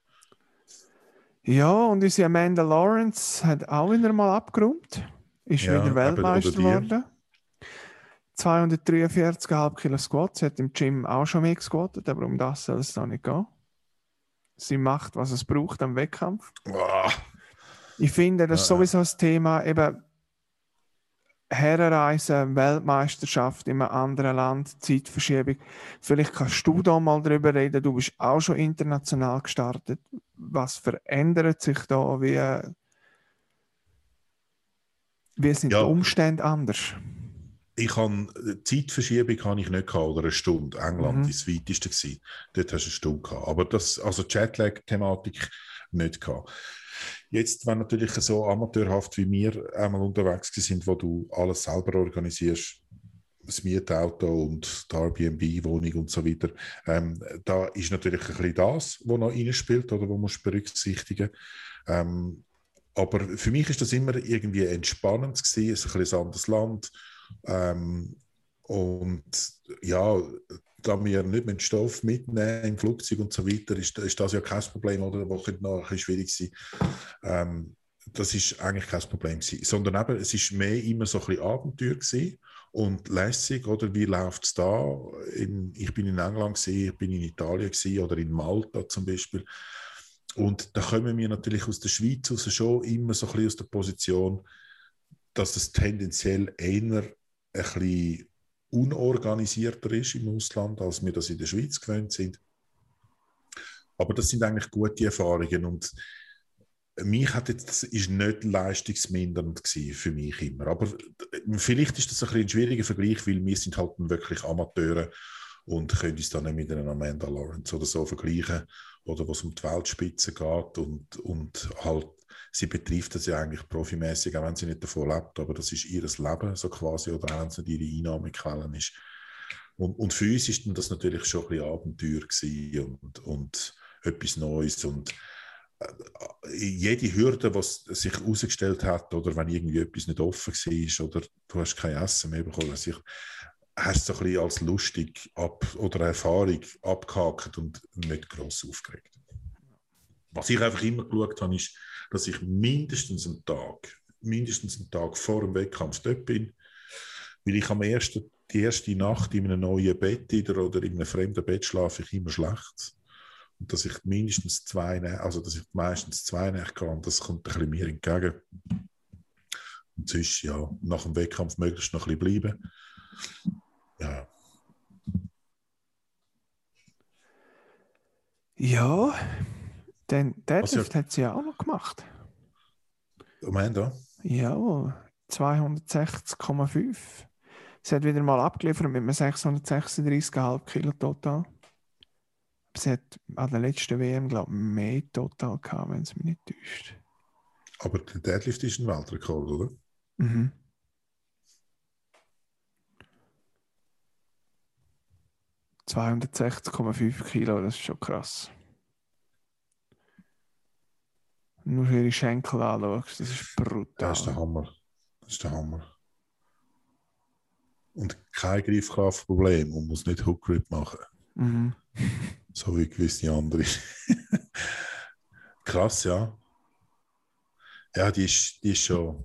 Speaker 3: Ja, und unsere Amanda Lawrence hat auch wieder mal abgeräumt. Ist
Speaker 2: Ja,
Speaker 3: wieder
Speaker 2: eben,
Speaker 3: Weltmeister
Speaker 2: oder die.
Speaker 3: geworden. zweihundertdreiundvierzig Komma fünf Kilo Squat. Sie hat im Gym auch schon mehr gesquattet, aber um das soll es da nicht gehen. Sie macht, was es braucht am Wettkampf.
Speaker 2: Wow.
Speaker 3: Ich finde, das ist
Speaker 2: Ja, ja.
Speaker 3: sowieso das Thema, eben Herrenreise, Weltmeisterschaft in einem anderen Land, Zeitverschiebung. Vielleicht kannst du da mal drüber reden. Du bist auch schon international gestartet. Was verändert sich da? Wie, wie sind
Speaker 2: Ja.
Speaker 3: die Umstände anders?
Speaker 2: Ich kann, Zeitverschiebung habe ich nicht gehabt, oder eine Stunde. England
Speaker 3: Mhm.
Speaker 2: war das weiteste gewesen. Dort hast du eine Stunde gehabt. Aber das, also Jetlag-Thematik nicht gehabt. Jetzt, wenn natürlich so amateurhaft wie wir einmal unterwegs sind, wo du alles selber organisierst, das Mietauto und die Airbnb-Wohnung und so weiter, ähm, da ist natürlich ein bisschen das, was noch reinspielt oder was musst du berücksichtigen. Ähm, aber für mich ist das immer irgendwie entspannend gewesen, es ist ein bisschen ein anderes Land. Ähm, und ja, da wir nicht mit Stoff mitnehmen im Flugzeug und so weiter, ist, ist das ja kein Problem, oder? Das könnte noch ein bisschen schwierig sein. Ähm, das ist eigentlich kein Problem gewesen. Sondern eben, es ist mehr immer so ein bisschen Abenteuer gewesen und lässig, oder? Wie läuft es da? In, ich bin in England gewesen, ich bin in Italien gewesen, oder in Malta zum Beispiel. Und da kommen wir natürlich aus der Schweiz raus schon immer so ein bisschen aus der Position, dass es tendenziell eher ein bisschen unorganisierter ist im Ausland, als wir das in der Schweiz gewöhnt sind. Aber das sind eigentlich gute Erfahrungen und mich hat jetzt, das ist nicht leistungsmindernd gewesen für mich immer. Aber vielleicht ist das ein bisschen ein schwieriger Vergleich, weil wir sind halt wirklich Amateure und können uns dann nicht mit einer Amanda Lawrence oder so vergleichen oder was um die Weltspitze geht und, und halt, sie betrifft das ja eigentlich profimäßig, auch wenn sie nicht davon lebt, aber das ist ihr Leben so quasi, oder auch wenn es nicht ihre Einnahmequellen ist. Und, und für uns ist das natürlich schon ein bisschen Abenteuer gewesen und, und etwas Neues und äh, jede Hürde, die sich herausgestellt hat, oder wenn irgendwie etwas nicht offen war oder du hast kein Essen mehr bekommen, also ich, hast du so ein bisschen als lustig ab, oder Erfahrung abgehakt und nicht gross aufgeregt. Was ich einfach immer geschaut habe, ist, dass ich mindestens einen Tag, mindestens einen Tag vor dem Wettkampf dort bin, weil ich am ersten, die erste Nacht in einem neuen Bett oder in einem fremden Bett schlafe ich immer schlecht. Und dass ich mindestens zwei, also dass ich meistens zwei Nächte kann, das kommt ein bisschen mir entgegen. Und sonst, ja, nach dem Wettkampf möglichst noch ein bisschen bleiben. Ja.
Speaker 3: Ja, den Deadlift
Speaker 2: ja,
Speaker 3: hat sie ja auch noch gemacht.
Speaker 2: Amanda?
Speaker 3: Ja, zweihundertsechzig Komma fünf. Sie hat wieder mal abgeliefert mit einem sechshundertsechsunddreißig Komma fünf Kilo total. Sie hat an der letzten W M, glaube ich, mehr total gehabt, wenn es mich nicht täuscht.
Speaker 2: Aber der Deadlift ist ein Weltrekord, oder?
Speaker 3: Mhm. zweihundertsechzig Komma fünf Kilo, das ist schon krass. Nur ihre Schenkel anschaust, das ist brutal.
Speaker 2: Das ist der Hammer. Das ist der Hammer. Und kein Griffkraftproblem und muss nicht Hook Grip machen.
Speaker 3: Mhm.
Speaker 2: So wie gewisse andere. Krass, ja. Ja, die ist, die ist schon.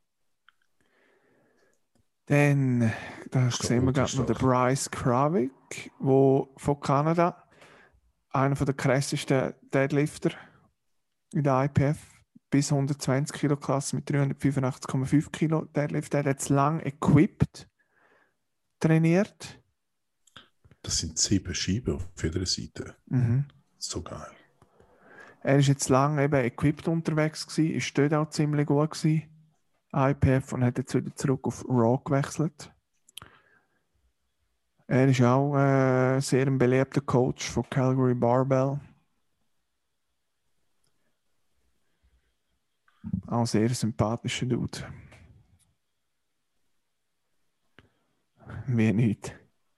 Speaker 3: Dann, da
Speaker 2: Ist
Speaker 3: sehen wir gerade noch den Bryce Kravik, der von Kanada, einer der krassesten Deadlifter in der I P F, bis hundertzwanzig Kilo Klasse mit dreihundertfünfundachtzig Komma fünf Kilo Deadlift. Der hat jetzt lang equipped trainiert.
Speaker 2: Das sind sieben Scheiben auf jeder Seite.
Speaker 3: Mhm.
Speaker 2: So geil.
Speaker 3: Er ist jetzt lange eben equipped unterwegs gewesen, ist dort auch ziemlich gut gewesen, I P F, und hat jetzt wieder zurück auf Raw gewechselt. Er ist auch äh, sehr ein beliebter Coach von Calgary Barbell. Auch sehr sympathischer Dude. Wie nicht.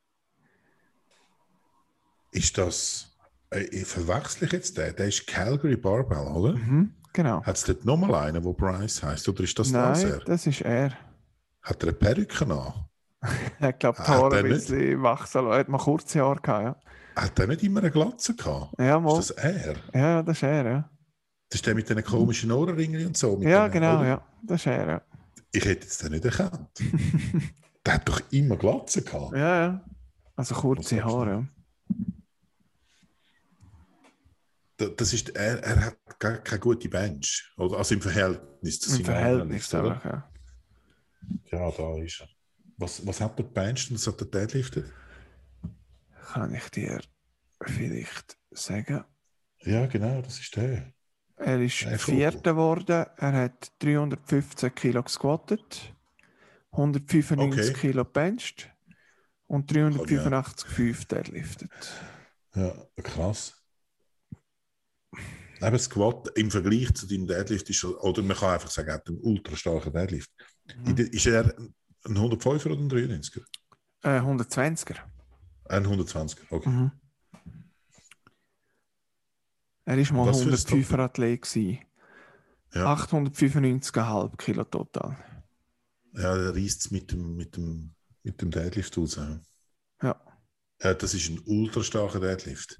Speaker 2: Ist das. Ich verwechsel ich jetzt den? Der ist Calgary Barbell, oder?
Speaker 3: Mhm, genau.
Speaker 2: Hat es dort nochmal einen, der Bryce heisst? Oder ist das
Speaker 3: Nein,
Speaker 2: das er?
Speaker 3: das ist er.
Speaker 2: Hat er eine Perücke an?
Speaker 3: Er glaube, die Haare ein bisschen wachsen. Er hat mal kurze Haare gehabt, ja.
Speaker 2: Hat er nicht immer eine Glatze gehabt?
Speaker 3: Ja, mal.
Speaker 2: Ist das er?
Speaker 3: Ja, das ist er, ja.
Speaker 2: Das ist der mit den komischen Ohrenringen und so. Mit
Speaker 3: ja,
Speaker 2: den,
Speaker 3: genau,
Speaker 2: oder?
Speaker 3: ja. Das ist er, ja.
Speaker 2: Ich hätte jetzt den nicht erkannt. Der hat doch immer Glatze gehabt.
Speaker 3: Ja, ja. Also kurze Haare, ja.
Speaker 2: Das ist, er, er hat gar keine gute Bench. Oder? Also im Verhältnis zu
Speaker 3: Im
Speaker 2: seinem
Speaker 3: Verhältnis,
Speaker 2: oder?
Speaker 3: einfach, ja.
Speaker 2: Ja, da ist er. Was, was hat der gebencht und was hat der deadliftet?
Speaker 3: Kann ich dir vielleicht sagen.
Speaker 2: Ja, genau, das ist der.
Speaker 3: Er ist
Speaker 2: Der
Speaker 3: Vierter
Speaker 2: Vogel.
Speaker 3: geworden. Er hat dreihundertfünfzehn Kilo gesquattet, hundertfünfundneunzig
Speaker 2: Okay.
Speaker 3: Kilo bencht und
Speaker 2: Kann ja.
Speaker 3: dreihundertfünfundachtzig Komma fünf deadliftet.
Speaker 2: Ja, krass. Eben Squat im Vergleich zu deinem Deadlift ist, oder man kann einfach sagen, er hat einen ultra starken Deadlift.
Speaker 3: Mhm.
Speaker 2: Ist er ein hundertfünfer oder ein dreiundneunziger?
Speaker 3: Äh, hundertzwanziger.
Speaker 2: Ein hundertzwanziger, okay.
Speaker 3: Mhm. Er war mal
Speaker 2: Was für ein
Speaker 3: hundertfünfer Athlet. gewesen.
Speaker 2: Ja,
Speaker 3: achthundertfünfundneunzig Komma fünf Kilo total.
Speaker 2: ja der reißt es mit dem, mit, dem, mit dem Deadlift raus. Ja.
Speaker 3: Ja.
Speaker 2: Ja, das ist ein ultra starker Deadlift.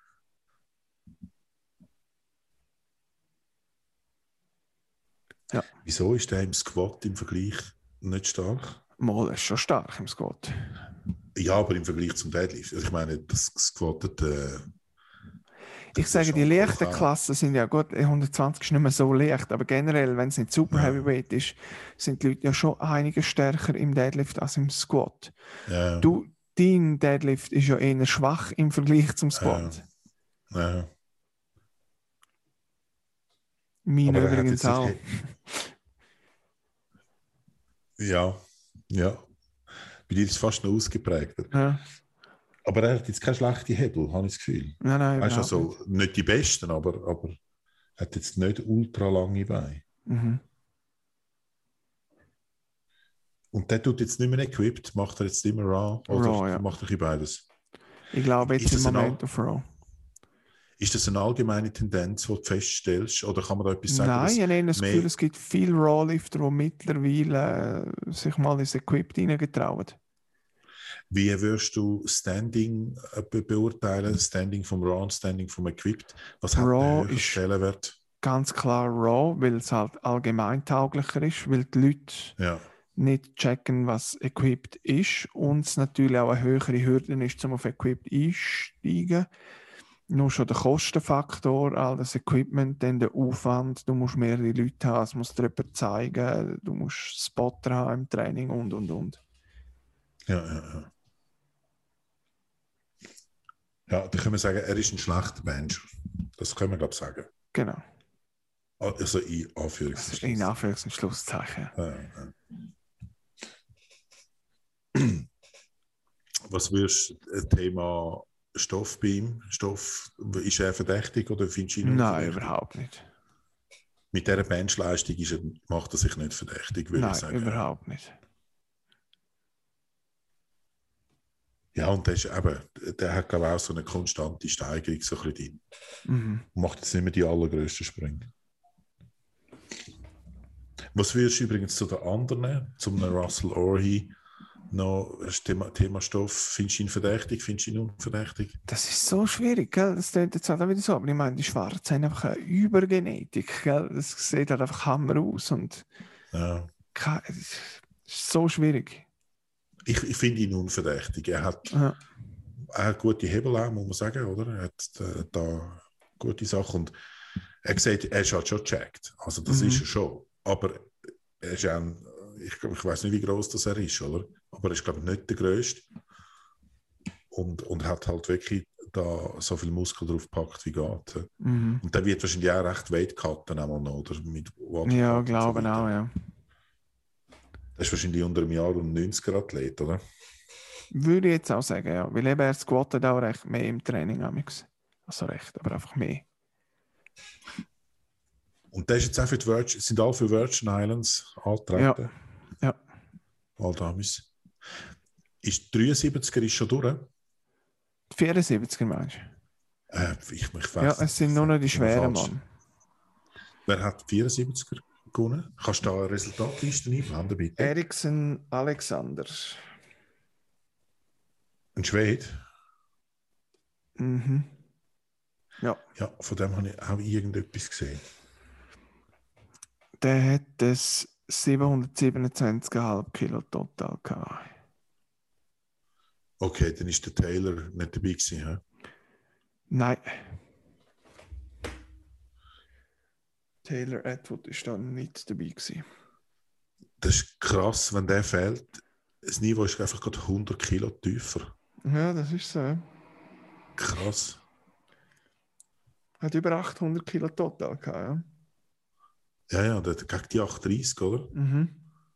Speaker 3: Ja.
Speaker 2: Wieso ist der im Squat im Vergleich nicht stark?
Speaker 3: Mal, er ist schon stark im Squat.
Speaker 2: Ja, aber im Vergleich zum Deadlift. Also ich meine, das Squattet. Äh,
Speaker 3: Ich sage, die leichten Klassen sind ja gut, hundertzwanzig ist nicht mehr so leicht, aber generell, wenn es nicht super
Speaker 2: Ja.
Speaker 3: Heavyweight ist, sind die Leute ja schon einige stärker im Deadlift als im Squat.
Speaker 2: Ja.
Speaker 3: Du, dein Deadlift ist ja eher schwach im Vergleich zum Squat.
Speaker 2: Ja. Ja.
Speaker 3: Meine
Speaker 2: Aber er hat
Speaker 3: übrigens
Speaker 2: jetzt
Speaker 3: auch.
Speaker 2: nicht- Ja, ja. Bei dir ist es fast noch ausgeprägter.
Speaker 3: Ja.
Speaker 2: Aber er hat jetzt keine schlechten Hebel, habe ich das Gefühl.
Speaker 3: Nein, nein,
Speaker 2: Weißt du,
Speaker 3: überhaupt
Speaker 2: also
Speaker 3: nicht.
Speaker 2: nicht die besten, aber, aber hat jetzt nicht ultra lange Beine.
Speaker 3: Mhm.
Speaker 2: Und der tut jetzt nicht mehr equipped, macht er jetzt immer Raw oder
Speaker 3: Raw, ja.
Speaker 2: macht er ein beides?
Speaker 3: Ich glaube jetzt
Speaker 2: Ist
Speaker 3: im
Speaker 2: das ein
Speaker 3: Moment
Speaker 2: Al-
Speaker 3: auf Raw.
Speaker 2: Ist das eine allgemeine Tendenz, die du feststellst? Oder kann man da etwas sagen?
Speaker 3: Nein, ich habe eher das
Speaker 2: mehr-
Speaker 3: Gefühl, es gibt viele Rawlifter, die mittlerweile äh, sich mal ins Equipped reingetrauen.
Speaker 2: Wie würdest du Standing äh, be beurteilen? Standing vom Raw und Standing vom Equipped? Was hat
Speaker 3: Raw
Speaker 2: einen höheren
Speaker 3: ist-
Speaker 2: Stellenwert?
Speaker 3: Ganz klar Raw, weil es halt allgemeintauglicher ist, weil die Leute
Speaker 2: Ja,
Speaker 3: nicht checken, was Equipped ist und es natürlich auch eine höhere Hürde ist, um auf Equipped einsteigen. Nur schon der Kostenfaktor, all das Equipment, dann der Aufwand, du musst mehrere Leute haben, es muss dir jemand zeigen, du musst Spotter haben im Training und und und.
Speaker 2: ja, ja. Ja, ja da können wir sagen, er ist ein schlechter Bencher. Das können wir, glaube ich, sagen.
Speaker 3: Genau.
Speaker 2: Also in
Speaker 3: Das
Speaker 2: Anführungszeichen.
Speaker 3: ist in Anführungs- und Schlusszeichen.
Speaker 2: Ja, ja. Was würdest du das Thema Stoff bei ihm? Stoff, ist er verdächtig oder findest du ihn
Speaker 3: Nein,
Speaker 2: unverdächtig?
Speaker 3: überhaupt nicht.
Speaker 2: Mit dieser Benchleistung ist er, macht er sich nicht verdächtig, würde
Speaker 3: Nein,
Speaker 2: ich sagen.
Speaker 3: überhaupt nicht.
Speaker 2: Ja, und der, ist eben, der hat, glaube ich, auch so eine konstante Steigerung so ein bisschen drin.
Speaker 3: Mhm.
Speaker 2: Macht jetzt nicht mehr die allergrößten Sprünge. Was würdest du übrigens zu den anderen, zum Russell Orhi, noch das Thema, Thema Stoff, findest du ihn verdächtig, findest du ihn unverdächtig?
Speaker 3: Das ist so schwierig, gell? Das klingt jetzt halt auch wieder so, aber ich meine, die Schwarzen haben einfach eine Übergenetik, gell? Das sieht halt einfach Hammer aus und
Speaker 2: Ja.
Speaker 3: ke- es ist so schwierig.
Speaker 2: Ich, ich finde ihn unverdächtig. Er hat,
Speaker 3: Ja.
Speaker 2: er hat gute Hebel auch, muss man sagen, oder? Er hat äh, da gute Sachen und er sieht, er ist halt schon gecheckt. Also das
Speaker 3: Mhm.
Speaker 2: ist er schon. Aber er ist auch ein, ich, ich weiß nicht, wie groß das er ist, oder? Aber er ist, glaube ich, nicht der Größte. Und, und hat halt wirklich da so viel Muskel drauf gepackt, wie geht.
Speaker 3: Mhm.
Speaker 2: Und der wird wahrscheinlich auch recht weit cutten, einmal noch, oder? Mit Watercut
Speaker 3: Ja,
Speaker 2: und so
Speaker 3: glaube
Speaker 2: weiter.
Speaker 3: auch, ja.
Speaker 2: Das ist wahrscheinlich unter einem Jahr um neunziger-Athlet, oder?
Speaker 3: Würde ich jetzt auch sagen, ja. Weil eben er squattet auch recht mehr im Training. Amix. Also recht, aber einfach mehr.
Speaker 2: Und der ist jetzt auch für die Virgin, sind alle für Virgin Islands angetreten.
Speaker 3: Ja.
Speaker 2: All Damis. Ist dreiundsiebziger ist schon durch?
Speaker 3: vierundsiebziger meinst du?
Speaker 2: Äh, ich, ich weiss,
Speaker 3: Ja, es sind nur noch die schweren,
Speaker 2: falsch.
Speaker 3: Mann.
Speaker 2: Wer hat vierundsiebziger gewonnen? Kannst du da eine Resultatliste einblenden, bitte?
Speaker 3: Eriksen Alexander.
Speaker 2: Ein Schwede?
Speaker 3: Mhm. Ja.
Speaker 2: Ja, von dem habe ich auch irgendetwas gesehen.
Speaker 3: Der hat das siebenhundertsiebenundzwanzig Komma fünf Kilo total gehabt.
Speaker 2: Okay, dann ist der Taylor nicht dabei gewesen. He?
Speaker 3: Nein. Taylor Atwood ist da nicht dabei gewesen.
Speaker 2: Das ist krass, wenn der fehlt. Das Niveau ist einfach gerade hundert Kilo tiefer.
Speaker 3: Ja, das ist so. Ja.
Speaker 2: Krass.
Speaker 3: Hat über achthundert Kilo total gehabt, ja.
Speaker 2: Ja, ja, der, gegen die achtunddreißig, oder?
Speaker 3: Mhm.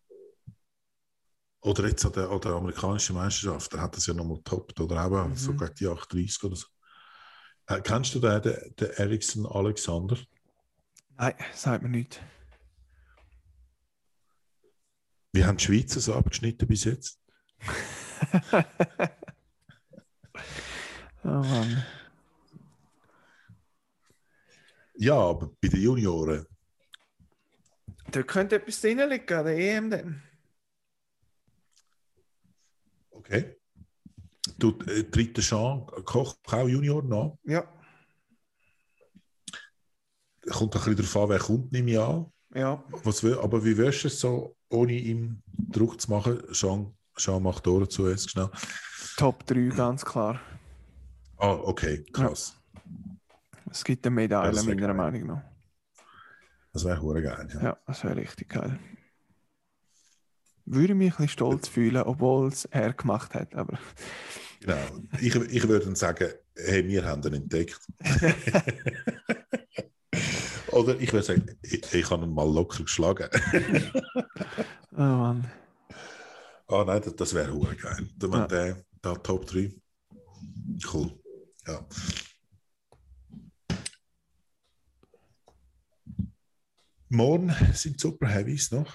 Speaker 2: Oder jetzt an der, an der amerikanischen Meisterschaft, da hat das ja nochmal getoppt, oder auch
Speaker 3: Mhm.
Speaker 2: so gegen die achtunddreißig oder so. Äh, kennst du den, den, den Ericsson Alexander?
Speaker 3: Nein, sagt mir nicht.
Speaker 2: Wie haben die Schweizer so abgeschnitten bis jetzt?
Speaker 3: Oh Mann.
Speaker 2: Ja, aber bei den Junioren.
Speaker 3: Da könnte etwas drin liegen an der E M dann.
Speaker 2: Okay. Du, äh, dritter Jean, Koch, auch Junior noch.
Speaker 3: Ja.
Speaker 2: Kommt ein bisschen darauf an, wer kommt, nehme ich an.
Speaker 3: Ja.
Speaker 2: Was will, aber wie wirst du es so, ohne ihm Druck zu machen? Jean, Jean macht Tore zuerst schnell.
Speaker 3: Top drei, ganz klar.
Speaker 2: Ah, okay, krass.
Speaker 3: Es gibt eine Medaille,
Speaker 2: Ja, das wär
Speaker 3: meiner
Speaker 2: geil.
Speaker 3: Meinung nach.
Speaker 2: Das wäre hure geil. Ja.
Speaker 3: Ja, das wäre richtig geil. Würde mich ein bisschen stolz fühlen, obwohl es er gemacht hat. Aber
Speaker 2: Genau. Ich, ich würde dann sagen, hey, wir haben ihn entdeckt. Oder ich würde sagen, ich, ich habe ihn mal locker geschlagen.
Speaker 3: oh Mann.
Speaker 2: Ah nein, das, das wäre hure geil. Wenn
Speaker 3: Ja.
Speaker 2: der, der Top drei. Cool. Ja. Morgen sind Super Heavies noch.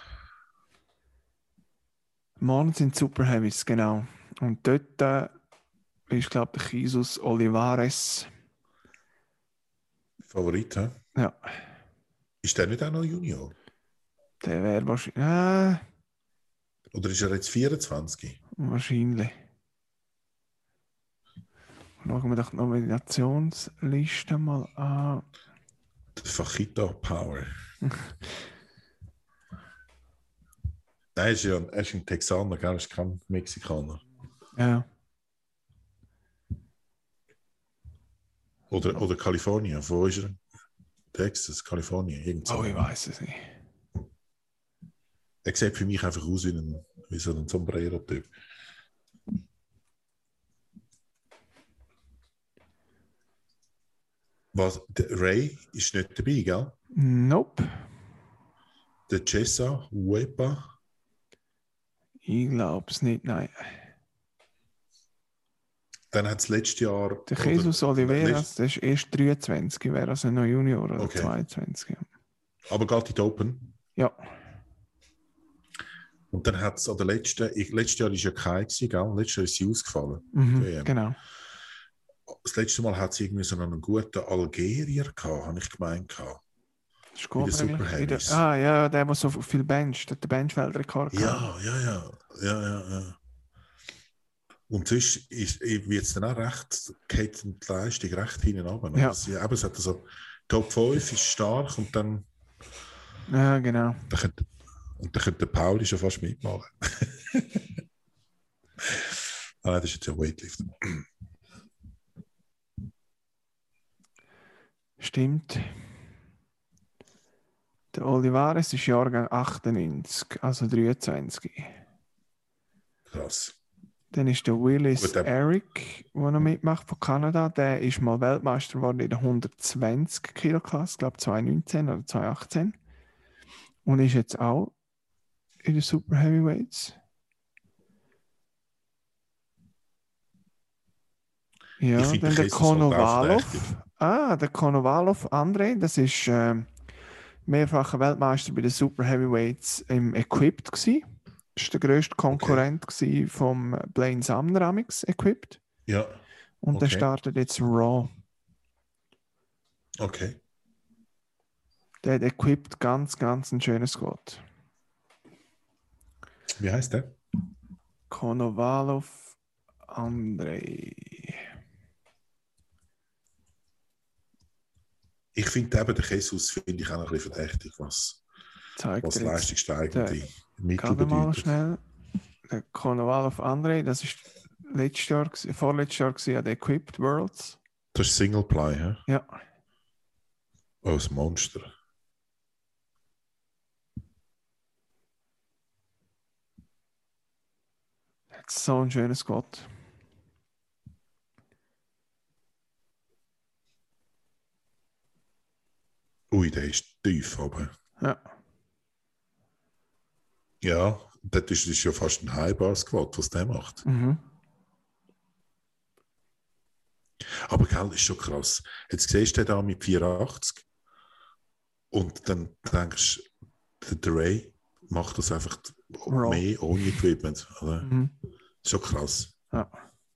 Speaker 3: Morgen sind Super Heavies, genau. Und dort äh, ist, glaube ich, der Jesus Olivares.
Speaker 2: Favorit, hä?
Speaker 3: Ja,
Speaker 2: Ist der nicht auch noch Junior?
Speaker 3: der wäre wahrscheinlich. Äh,
Speaker 2: Oder ist er jetzt vierundzwanzig?
Speaker 3: wahrscheinlich. Schauen wir doch die Nominationsliste mal an.
Speaker 2: Der Fachita Power. Nein, er ist ja er ist ein Texaner, gell? Er ist kein Mexikaner.
Speaker 3: Ja.
Speaker 2: Oder, oder Kalifornien. Wo ist er? Texas, Kalifornien. Irgend so.
Speaker 3: Oh, ich weiß es nicht.
Speaker 2: Er sieht für mich einfach aus wie, ein, wie so ein Sombrero-Typ. Was, der Ray ist nicht dabei, gell?
Speaker 3: Nope.
Speaker 2: Der Jessa Uepa.
Speaker 3: Ich glaube es nicht, nein.
Speaker 2: Dann hat es letztes Jahr.
Speaker 3: Der Jesus Oliveras,
Speaker 2: letzt-
Speaker 3: der ist erst dreiundzwanzig, wäre also noch Junior oder
Speaker 2: Okay.
Speaker 3: zweiundzwanzig. Ja.
Speaker 2: Aber geht in die Open.
Speaker 3: Ja.
Speaker 2: Und dann hat es an der letzten. Ich, letztes Jahr war ja kein, gell? Letztes Jahr ist sie ausgefallen.
Speaker 3: Mhm,
Speaker 2: W M.
Speaker 3: genau.
Speaker 2: Das letzte Mal hat sie irgendwie so einen guten Algerier gehabt, habe ich gemeint. Gehabt.
Speaker 3: Das ist
Speaker 2: Bei den
Speaker 3: gut,
Speaker 2: Super
Speaker 3: eigentlich. In der-
Speaker 2: Heavies.
Speaker 3: Ah ja, der, der so viel bencht, der hat den Benchweltrekord gehabt.
Speaker 2: Ja, ja, ja, ja, ja, ja. Und sonst ist, wird es dann auch recht, geht die Leistung recht hinten runter.
Speaker 3: Ja.
Speaker 2: Also, eben, es hat so, Top fünf ist stark und dann,
Speaker 3: Ja, genau.
Speaker 2: dann könnte, und dann könnte der Pauli schon fast mitmachen. Ah, nein, das ist jetzt ja Weightlifter.
Speaker 3: Stimmt. Der Olivares ist Jahrgang achtundneunzig, also dreiundzwanzig.
Speaker 2: Krass.
Speaker 3: Dann ist der Willis
Speaker 2: Gut, der-
Speaker 3: Eric, der noch mitmacht von Kanada. Der ist mal Weltmeister geworden in der hundertzwanzig Kilo Klasse, ich glaube zweitausendneunzehn oder zweitausendachtzehn. Und ist jetzt auch in den Super Heavyweights. Ja,
Speaker 2: Ich find,
Speaker 3: dann
Speaker 2: der
Speaker 3: der
Speaker 2: Jesus halt auch
Speaker 3: Konovalov.
Speaker 2: verdächtig.
Speaker 3: Ah, der Konovalov Andrei, das ist äh, mehrfacher Weltmeister bei den Super Heavyweights im Equipped gsi. Das war der grösste Konkurrent gsi vom Blaine Sumner Amix Equipped.
Speaker 2: Ja,
Speaker 3: Und der
Speaker 2: Okay.
Speaker 3: startet jetzt Raw.
Speaker 2: okay.
Speaker 3: Der hat Equipped ganz, ganz ein schönes Squad.
Speaker 2: Wie heißt der?
Speaker 3: Konovalov Andrei.
Speaker 2: Ich finde eben, der Jesus finde ich auch noch ein bisschen verdächtig, was,
Speaker 3: Zeigt
Speaker 2: was
Speaker 3: er jetzt
Speaker 2: leistungssteigende Mittel
Speaker 3: gerade mal
Speaker 2: bedeutet.
Speaker 3: schnell. Der Konovalov Andrei, das ist letztes Jahr, gsi- vorletztes Jahr gsi an den Equipped Worlds.
Speaker 2: Das ist Singleplay, hä?
Speaker 3: Ja.
Speaker 2: Oh, das Monster.
Speaker 3: so ein schönes Squat.
Speaker 2: Ui, der ist tief, aber.
Speaker 3: Ja.
Speaker 2: Ja, das ist, ist ja fast ein High-Bar-Squat, was der macht.
Speaker 3: Mhm.
Speaker 2: Aber gell, ist schon krass. Jetzt siehst du den da mit vierundachtzig und dann denkst du, der Ray macht das einfach
Speaker 3: Raw.
Speaker 2: mehr ohne Equipment. Oder?
Speaker 3: Mhm.
Speaker 2: Ist schon krass.
Speaker 3: Ja.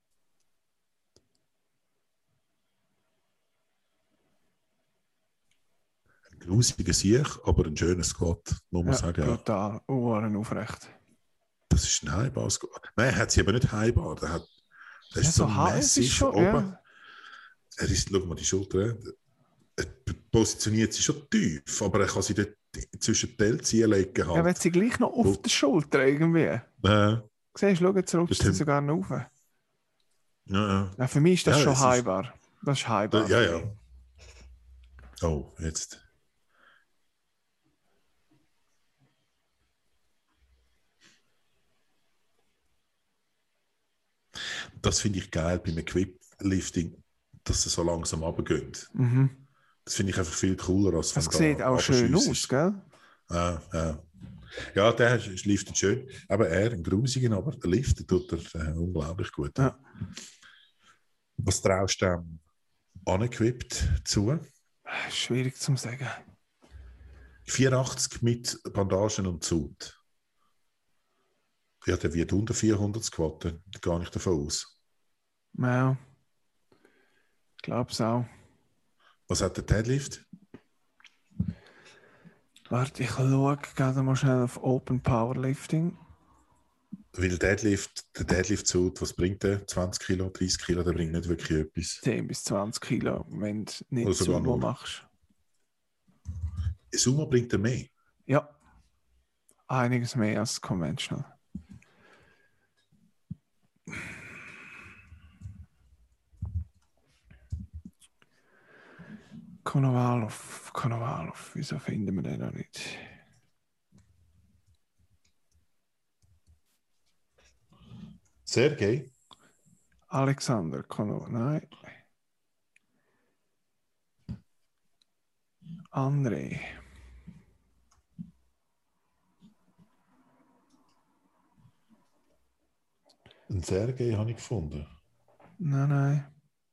Speaker 2: Ein grusiger Sieg, aber ein schöner Squat, muss man
Speaker 3: Ja,
Speaker 2: sagen.
Speaker 3: brutal. Uhren aufrecht.
Speaker 2: Das ist ein Highbar-Squat. Nein, er hat sie aber nicht Highbar. Der, hat, der ist
Speaker 3: Ja,
Speaker 2: so,
Speaker 3: so high ist
Speaker 2: massiv
Speaker 3: schon,
Speaker 2: oben.
Speaker 3: ja.
Speaker 2: Er ist, schau mal die Schulter. Er positioniert sie schon tief, aber er kann sie dort zwischen die L-Ziehen legen. Halt.
Speaker 3: Ja, wenn sie gleich noch auf
Speaker 2: Wo-
Speaker 3: der Schulter irgendwie.
Speaker 2: Äh,
Speaker 3: Siehst du, schau, jetzt rutscht
Speaker 2: Das
Speaker 3: sie
Speaker 2: haben-
Speaker 3: sogar noch rauf.
Speaker 2: ja, ja.
Speaker 3: Ja, für mich ist das
Speaker 2: Ja,
Speaker 3: schon
Speaker 2: es ist-
Speaker 3: highbar. Das ist highbar.
Speaker 2: Ja,
Speaker 3: für
Speaker 2: ja.
Speaker 3: mich.
Speaker 2: Oh, jetzt. Das finde ich geil beim Equip-Lifting, dass es so langsam runtergeht.
Speaker 3: Mhm.
Speaker 2: Das finde ich einfach viel cooler, als
Speaker 3: Das
Speaker 2: wenn
Speaker 3: sieht
Speaker 2: da
Speaker 3: auch schön
Speaker 2: runterschiessest.
Speaker 3: aus, gell?
Speaker 2: Ja, ja. Ja, der ist- liftet schön. Aber er, ein grusigen, aber der liftet tut er äh, unglaublich gut.
Speaker 3: Ja.
Speaker 2: Was traust du dem unequipped zu?
Speaker 3: Schwierig zu sagen.
Speaker 2: vierundachtzig mit Bandagen und Zut. Ja, der wird unter vierhundert squatten, gar nicht davon aus.
Speaker 3: Ja. Ich glaube es auch.
Speaker 2: Was hat der Deadlift?
Speaker 3: Warte, ich schaue gerade mal schnell auf Open Powerlifting.
Speaker 2: Weil Deadlift, der Deadlift-Zut, was bringt der? zwanzig Kilo, dreißig Kilo, der bringt nicht wirklich etwas.
Speaker 3: zehn bis zwanzig Kilo, wenn du nicht
Speaker 2: Oder sogar
Speaker 3: Sumo
Speaker 2: null.
Speaker 3: machst.
Speaker 2: Sumo bringt er mehr.
Speaker 3: Ja. Einiges mehr als Conventional. Konovalov, Konovalov, wieso finden wir den noch nicht?
Speaker 2: Sergej?
Speaker 3: Alexander Konovalov, nein. André.
Speaker 2: Ein Sergej habe ich gefunden.
Speaker 3: Nein, nein.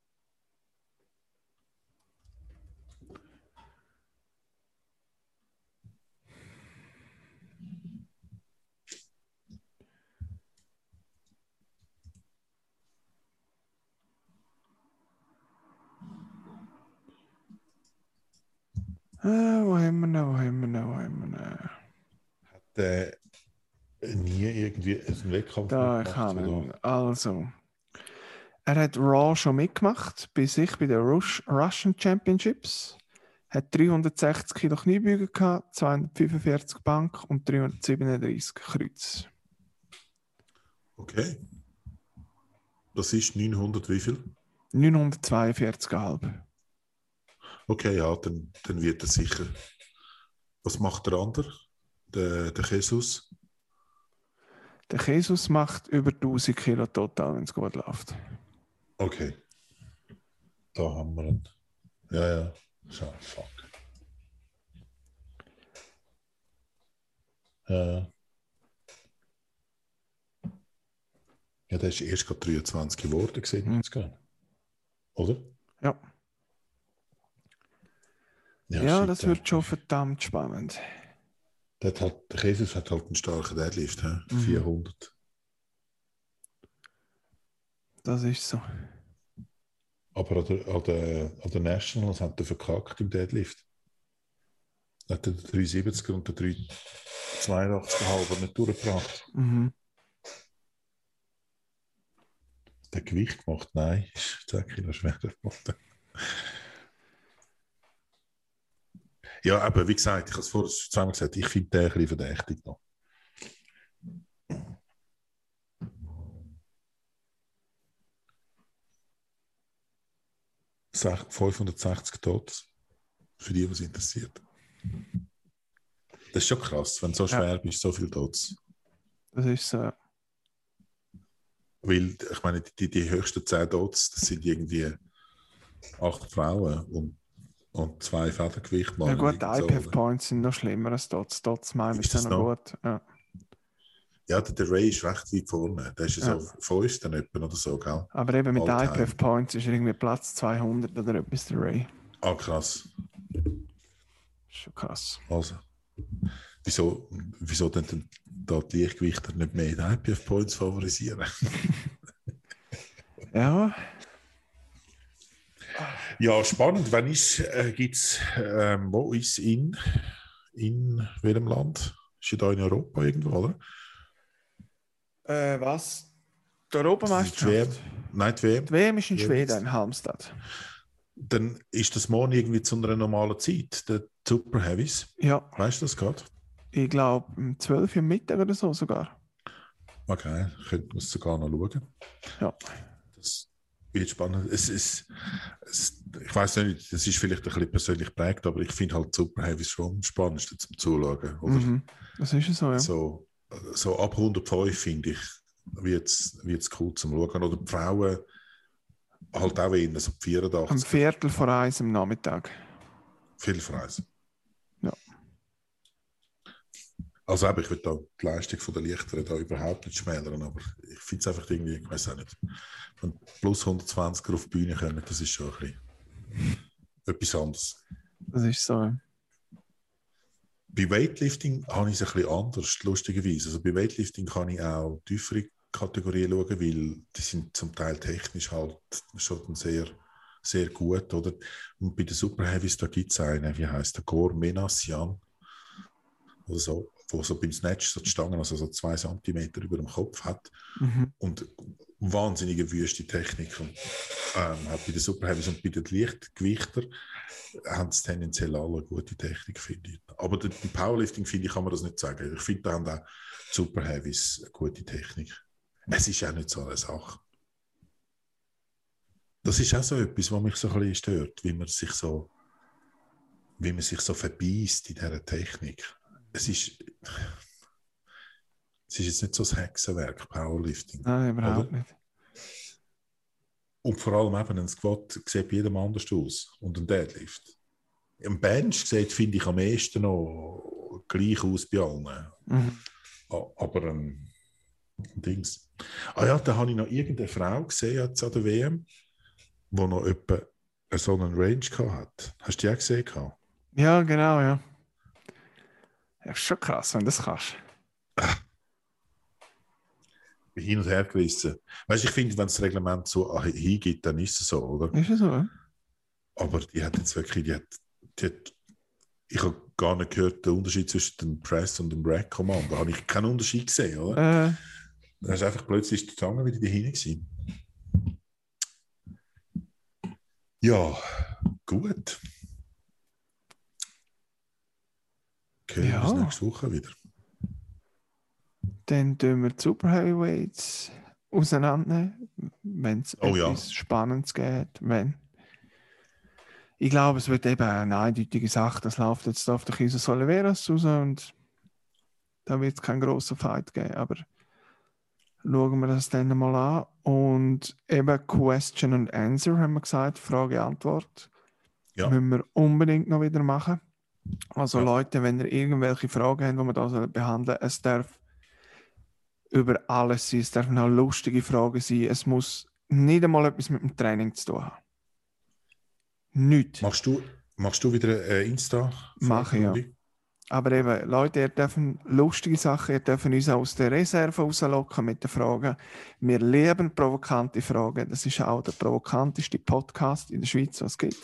Speaker 3: Ah, wo haben wir noch, wo haben wir noch, wo haben wir noch?
Speaker 2: Hat der nie irgendwie einen Wettkampf
Speaker 3: Da, ich
Speaker 2: mitgemacht,
Speaker 3: habe
Speaker 2: oder?
Speaker 3: ihn. Also, er hat Raw schon mitgemacht, bei sich bei den Rush, Russian Championships. Hat dreihundertsechzig Kilo Kniebeugen gehabt, zweihundertfünfundvierzig Bank und dreihundertsiebenunddreißig Kreuz.
Speaker 2: Okay. Das ist neunhundert wie viel?
Speaker 3: neunhundertzweiundvierzig Komma fünf.
Speaker 2: Okay, ja, dann, dann wird er sicher. Was macht der andere? Der, der Jesus?
Speaker 3: Der Jesus macht über tausend Kilo total, wenn es gut läuft.
Speaker 2: Okay. Da haben wir ihn. Ja, ja. Schau, fuck. Ja. Ja, der ist erst gerade dreiundzwanzig geworden, gesehen,
Speaker 3: Mhm.
Speaker 2: mhm. Oder?
Speaker 3: Ja, ja
Speaker 2: shit,
Speaker 3: das
Speaker 2: der-
Speaker 3: wird schon verdammt spannend.
Speaker 2: Der, hat halt, der Jesus hat halt einen starken Deadlift, he?
Speaker 3: Mhm.
Speaker 2: vierhundert.
Speaker 3: Das ist so.
Speaker 2: Aber an der, an der, an der Nationals hat er verkackt im Deadlift. Hat er den dreihundertsiebziger und den dreihundertzweiundachtzig Komma fünf nicht durchgebracht.
Speaker 3: Mhm.
Speaker 2: Hat er Gewicht gemacht? Nein, ist zehn Kilo schwerer geworden. Ja, aber wie gesagt, ich habe es vorhin zweimal gesagt, ich finde den ein bisschen verdächtig noch. fünfhundertsechzig Tots. Für die, was interessiert. Das ist schon krass, wenn du so schwer
Speaker 3: Ja.
Speaker 2: bist, so viel Tots.
Speaker 3: Das ist so.
Speaker 2: Weil, ich meine, die, die höchsten zehn Dots, das sind irgendwie acht Frauen und, und zwei Federgewicht.
Speaker 3: Ja gut, die I P F-Points sind noch schlimmer als Dots. Dots meinen
Speaker 2: Ist
Speaker 3: sind
Speaker 2: das
Speaker 3: noch
Speaker 2: noch?
Speaker 3: gut. Ja.
Speaker 2: Ja, der, der Ray ist recht weit vorne. Der ist ja
Speaker 3: Ja.
Speaker 2: so fünften etwa oder so, gell?
Speaker 3: Aber eben mit I
Speaker 2: All-time.
Speaker 3: P F-Points ist er irgendwie Platz zweihundert oder etwas der Ray.
Speaker 2: Ah, krass.
Speaker 3: Schon krass.
Speaker 2: Also, wieso, wieso denn, denn da die Leichtgewichter nicht mehr in I P F-Points favorisieren?
Speaker 3: Ja,
Speaker 2: Ja, spannend. Wann ist, äh, gibt's, ähm, wo ist in, in welchem Land? Ist ja da in Europa irgendwo, oder?
Speaker 3: äh, was? Die
Speaker 2: Die W M?
Speaker 3: Europameisterschaft?
Speaker 2: Nein, die W M.
Speaker 3: Die W M ist in
Speaker 2: W M
Speaker 3: Schweden,
Speaker 2: ist-
Speaker 3: in Halmstad.
Speaker 2: Dann ist das morgen irgendwie zu einer normalen Zeit, der Super Heavies.
Speaker 3: Ja,
Speaker 2: Weißt du das gerade?
Speaker 3: ich glaube um zwölf Uhr Mittag oder so sogar.
Speaker 2: Okay, könnten wir es sogar noch schauen.
Speaker 3: Ja.
Speaker 2: Das wird spannend. Es ist, es, ich weiß nicht, das ist vielleicht ein bisschen persönlich geprägt, aber ich finde halt Super Heavies schon am spannendsten zum Zuschauen. Oder?
Speaker 3: Mhm. Das ist so, ja.
Speaker 2: So, so ab hundertfünf finde ich, wird es cool zum Schauen. Oder die Frauen halt auch in so
Speaker 3: Am
Speaker 2: vierundachtzig.
Speaker 3: Viertel vor eins am Nachmittag.
Speaker 2: Viel Freis.
Speaker 3: Ja.
Speaker 2: Also eben, ich will da die Leistung von der Lichteren da überhaupt nicht schmälern, aber ich finde es einfach irgendwie, ich weiß auch nicht, wenn plus hundertzwanziger auf die Bühne kommen, das ist schon ein bisschen etwas anderes.
Speaker 3: Das ist so, ja.
Speaker 2: Bei Weightlifting habe ich es ein bisschen anders, lustigerweise. Also bei Weightlifting kann ich auch tiefere Kategorien schauen, weil die sind zum Teil technisch halt schon sehr, sehr gut, oder? Und bei den Super Heavies, da gibt es einen, wie heißt der, Gor Menasyan oder so, wo so beim Snatch so die Stangen also so zwei Zentimeter über dem Kopf hat
Speaker 3: Mhm.
Speaker 2: und wahnsinnige wüste Technik. Und, ähm, auch bei den Super Heavies und bei den Leichtgewichtern haben es tendenziell alle gute Technik, finde ich. Aber bei Powerlifting, finde ich, kann man das nicht sagen. Ich finde, da haben auch die Super Heavies eine gute Technik. Es ist auch nicht so eine Sache. Das ist auch so etwas, was mich so ein bisschen stört, wie man sich so, wie man sich so verbeißt in dieser Technik. Es ist, es ist jetzt nicht so das Hexenwerk, Powerlifting.
Speaker 3: Nein, überhaupt
Speaker 2: oder?
Speaker 3: nicht.
Speaker 2: Und vor allem eben ein Squat sieht bei jedem anders aus. Und ein Deadlift. Ein Bench sieht, finde ich, am ehesten noch gleich aus bei allen.
Speaker 3: Mhm.
Speaker 2: Aber ein Dings. Ah ja, da habe ich noch irgendeine Frau gesehen jetzt an der W M, die noch etwa so einen Range hat. Hast du die auch gesehen?
Speaker 3: Ja, genau, ja. Ja, ist schon krass, wenn du das kannst.
Speaker 2: Ich bin hin und her gerissen. Weißt du, ich finde, wenn das Reglement so hingibt, dann ist es so, oder?
Speaker 3: Ist es so, ja?
Speaker 2: Aber die hat jetzt wirklich, die hat, die hat, ich habe gar nicht gehört, den Unterschied zwischen dem Press und dem Rack Command. Da habe ich keinen Unterschied gesehen, oder?
Speaker 3: Äh,
Speaker 2: Da ist einfach plötzlich die Zange wieder dahinter gewesen. Ja, gut. Okay,
Speaker 3: Ja.
Speaker 2: bis nächste Woche wieder.
Speaker 3: dann tun wir die Super Heavyweights auseinandernehmen, wenn es
Speaker 2: Oh ja.
Speaker 3: etwas Spannendes gibt. Wenn. Ich glaube, es wird eben eine eindeutige Sache. Das läuft jetzt auf der Jesus Oliveras raus und da wird es keinen grossen Fight geben. Aber schauen wir das dann mal an. Und eben Question and Answer haben wir gesagt, Frage-Antwort.
Speaker 2: Ja.
Speaker 3: Müssen wir unbedingt noch wieder machen. Also
Speaker 2: Ja.
Speaker 3: Leute, wenn ihr irgendwelche Fragen habt, die wir da behandeln sollen, es darf über alles sein. Es dürfen auch lustige Fragen sein. Es muss nicht einmal etwas mit dem Training zu tun haben. Nichts.
Speaker 2: Machst du, machst du wieder eine Insta?
Speaker 3: Mache ich, ja. Aber eben, Leute, ihr dürfen lustige Sachen, ihr dürfen uns auch aus der Reserve rauslocken mit den Fragen. Wir lieben provokante Fragen. Das ist auch der provokanteste Podcast in der Schweiz, was es gibt.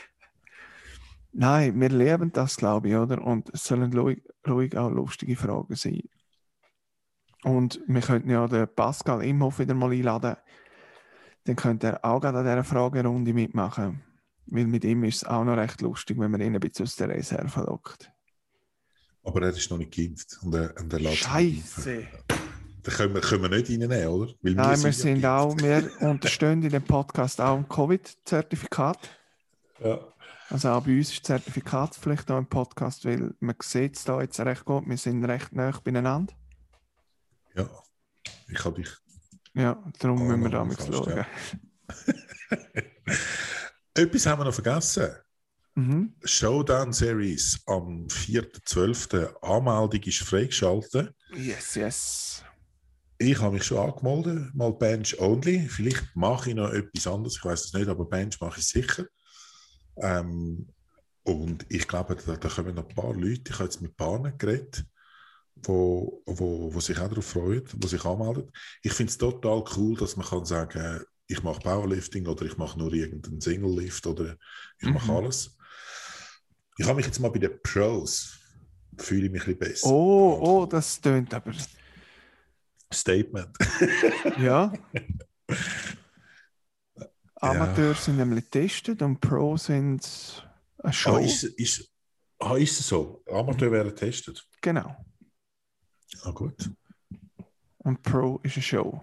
Speaker 3: Nein, wir lieben das, glaube ich, oder? Und es sollen ruhig, ruhig auch lustige Fragen sein. Und wir könnten ja den Pascal Imhoff wieder mal einladen. Dann könnte er auch gerade an dieser Fragerunde mitmachen. Weil mit ihm ist es auch noch recht lustig, wenn man ihn ein bisschen aus der Reserve lockt.
Speaker 2: Aber er ist noch nicht geimpft. Und er, und er lässt sich nicht impfen.
Speaker 3: Scheiße!
Speaker 2: Da können wir, können wir nicht reinnehmen, oder? Weil
Speaker 3: Nein, wir
Speaker 2: ja
Speaker 3: sind
Speaker 2: geimpft.
Speaker 3: auch, wir unterstehen in dem Podcast auch ein Covid-Zertifikat.
Speaker 2: Ja.
Speaker 3: Also auch bei uns ist Zertifikatspflicht auch im Podcast, weil man sieht es da jetzt recht gut, wir sind recht nah beieinander.
Speaker 2: Ja. Ich habe dich
Speaker 3: Ja, darum
Speaker 2: Oh,
Speaker 3: müssen wir
Speaker 2: noch
Speaker 3: damit
Speaker 2: fast,
Speaker 3: schauen.
Speaker 2: ja. Etwas haben wir noch vergessen.
Speaker 3: Mhm.
Speaker 2: Showdown Series am vierten zwölften Anmeldung ist freigeschaltet.
Speaker 3: Yes, yes.
Speaker 2: Ich habe mich schon angemeldet, mal Bench Only. Vielleicht mache ich noch etwas anderes, ich weiß es nicht, aber Bench mache ich sicher. Ähm, und ich glaube, da, da kommen noch ein paar Leute, ich habe jetzt mit Paaren geredet, wo, wo, wo sich auch darauf freuen, die sich anmelden. Ich finde es total cool, dass man kann sagen, ich mache Powerlifting oder ich mache nur irgendeinen Single-Lift oder ich
Speaker 3: Mhm.
Speaker 2: mache alles. Ich habe mich jetzt mal bei den Pros, fühle ich mich ein bisschen besser.
Speaker 3: Oh, oh, das tönt aber...
Speaker 2: Statement.
Speaker 3: Ja. Amateure sind nämlich getestet und Pro sind eine Show.
Speaker 2: Ah, ist, ist, ah, ist es so? Amateur werden getestet?
Speaker 3: Genau.
Speaker 2: Ah, gut.
Speaker 3: Und Pro ist eine Show.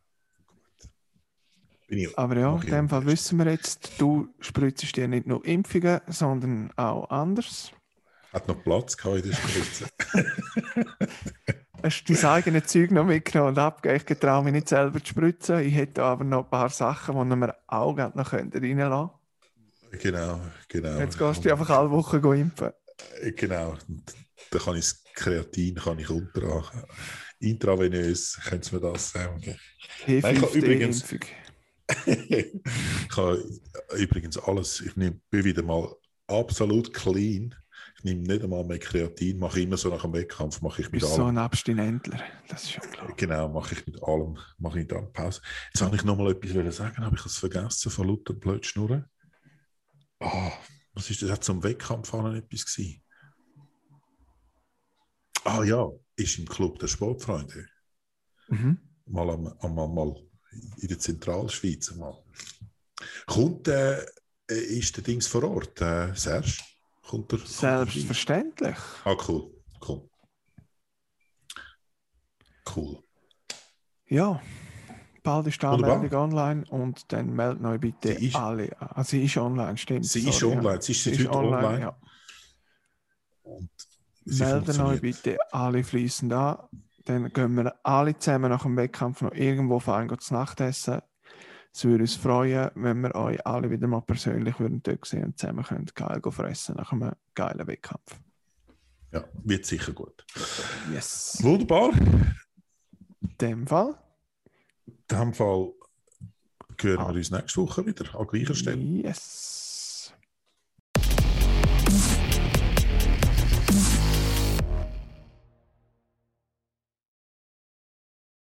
Speaker 2: Bin ich,
Speaker 3: Aber ja,
Speaker 2: mach
Speaker 3: in
Speaker 2: ich
Speaker 3: dem
Speaker 2: am
Speaker 3: Fall
Speaker 2: besten.
Speaker 3: wissen wir jetzt, du spritzest dir nicht nur Impfungen, sondern auch anders.
Speaker 2: Hat noch Platz gehabt in der Spritze.
Speaker 3: Hast du dein eigenes Zeug noch mitgenommen und abgegeben? Ich traue mich nicht selber zu spritzen. Ich hätte aber noch ein paar Sachen, die wir auch gerne noch reinlassen können.
Speaker 2: Genau, genau.
Speaker 3: Jetzt gehst du dich einfach alle Wochen impfen.
Speaker 2: Genau. Und da kann ich das Kreatin kann ich untermachen. Intravenös können Sie mir das sagen.
Speaker 3: H
Speaker 2: Nein, ich habe
Speaker 3: fünf
Speaker 2: übrigens-
Speaker 3: D-Impfung.
Speaker 2: Ich habe übrigens alles, ich nehme, bin wieder mal absolut clean. Ich nehme nicht einmal mehr Kreatin, mache immer so nach dem Wettkampf, mache ich
Speaker 3: Du
Speaker 2: mit
Speaker 3: bist so
Speaker 2: allem.
Speaker 3: ein Abstinentler. Das ist schon klar.
Speaker 2: Genau, mache ich mit allem, mache ich dann Pause. Jetzt wollte ich noch mal etwas wollen sagen, habe ich es vergessen, von lauter blöd Schnurren. Ah, was ist das? Hat zum Wettkampf auch noch etwas gewesen? Ah ja, ist im Club der Sportfreunde.
Speaker 3: Mhm.
Speaker 2: Mal, am, am, mal, mal in der Zentralschweiz. Mal. Kommt, äh, ist der Dings vor Ort, äh, Serge? Kommt er? kommt er vorbei?
Speaker 3: Selbstverständlich.
Speaker 2: Ah, cool, cool. Cool.
Speaker 3: Ja, bald ist die
Speaker 2: Wunderbar.
Speaker 3: Anmeldung online und dann meldet euch bitte
Speaker 2: Sie ist-
Speaker 3: alle an. Also sie ist online, stimmt.
Speaker 2: Sie ist
Speaker 3: sorry,
Speaker 2: online,
Speaker 3: ja.
Speaker 2: sie ist seit heute online.
Speaker 3: Ja.
Speaker 2: Und sie
Speaker 3: Melden euch
Speaker 2: funktioniert.
Speaker 3: bitte alle fließend an. Dann gehen wir alle zusammen nach dem Wettkampf noch irgendwo fein zu Nacht essen. Es würde uns freuen, wenn wir euch alle wieder mal persönlich würden dort sehen und zusammen können geil fressen nach einem geilen Wettkampf.
Speaker 2: Ja, wird sicher gut.
Speaker 3: Yes.
Speaker 2: Wunderbar.
Speaker 3: In dem Fall.
Speaker 2: In dem Fall hören
Speaker 3: Ah.
Speaker 2: wir uns nächste Woche wieder an gleicher Stelle.
Speaker 3: Yes.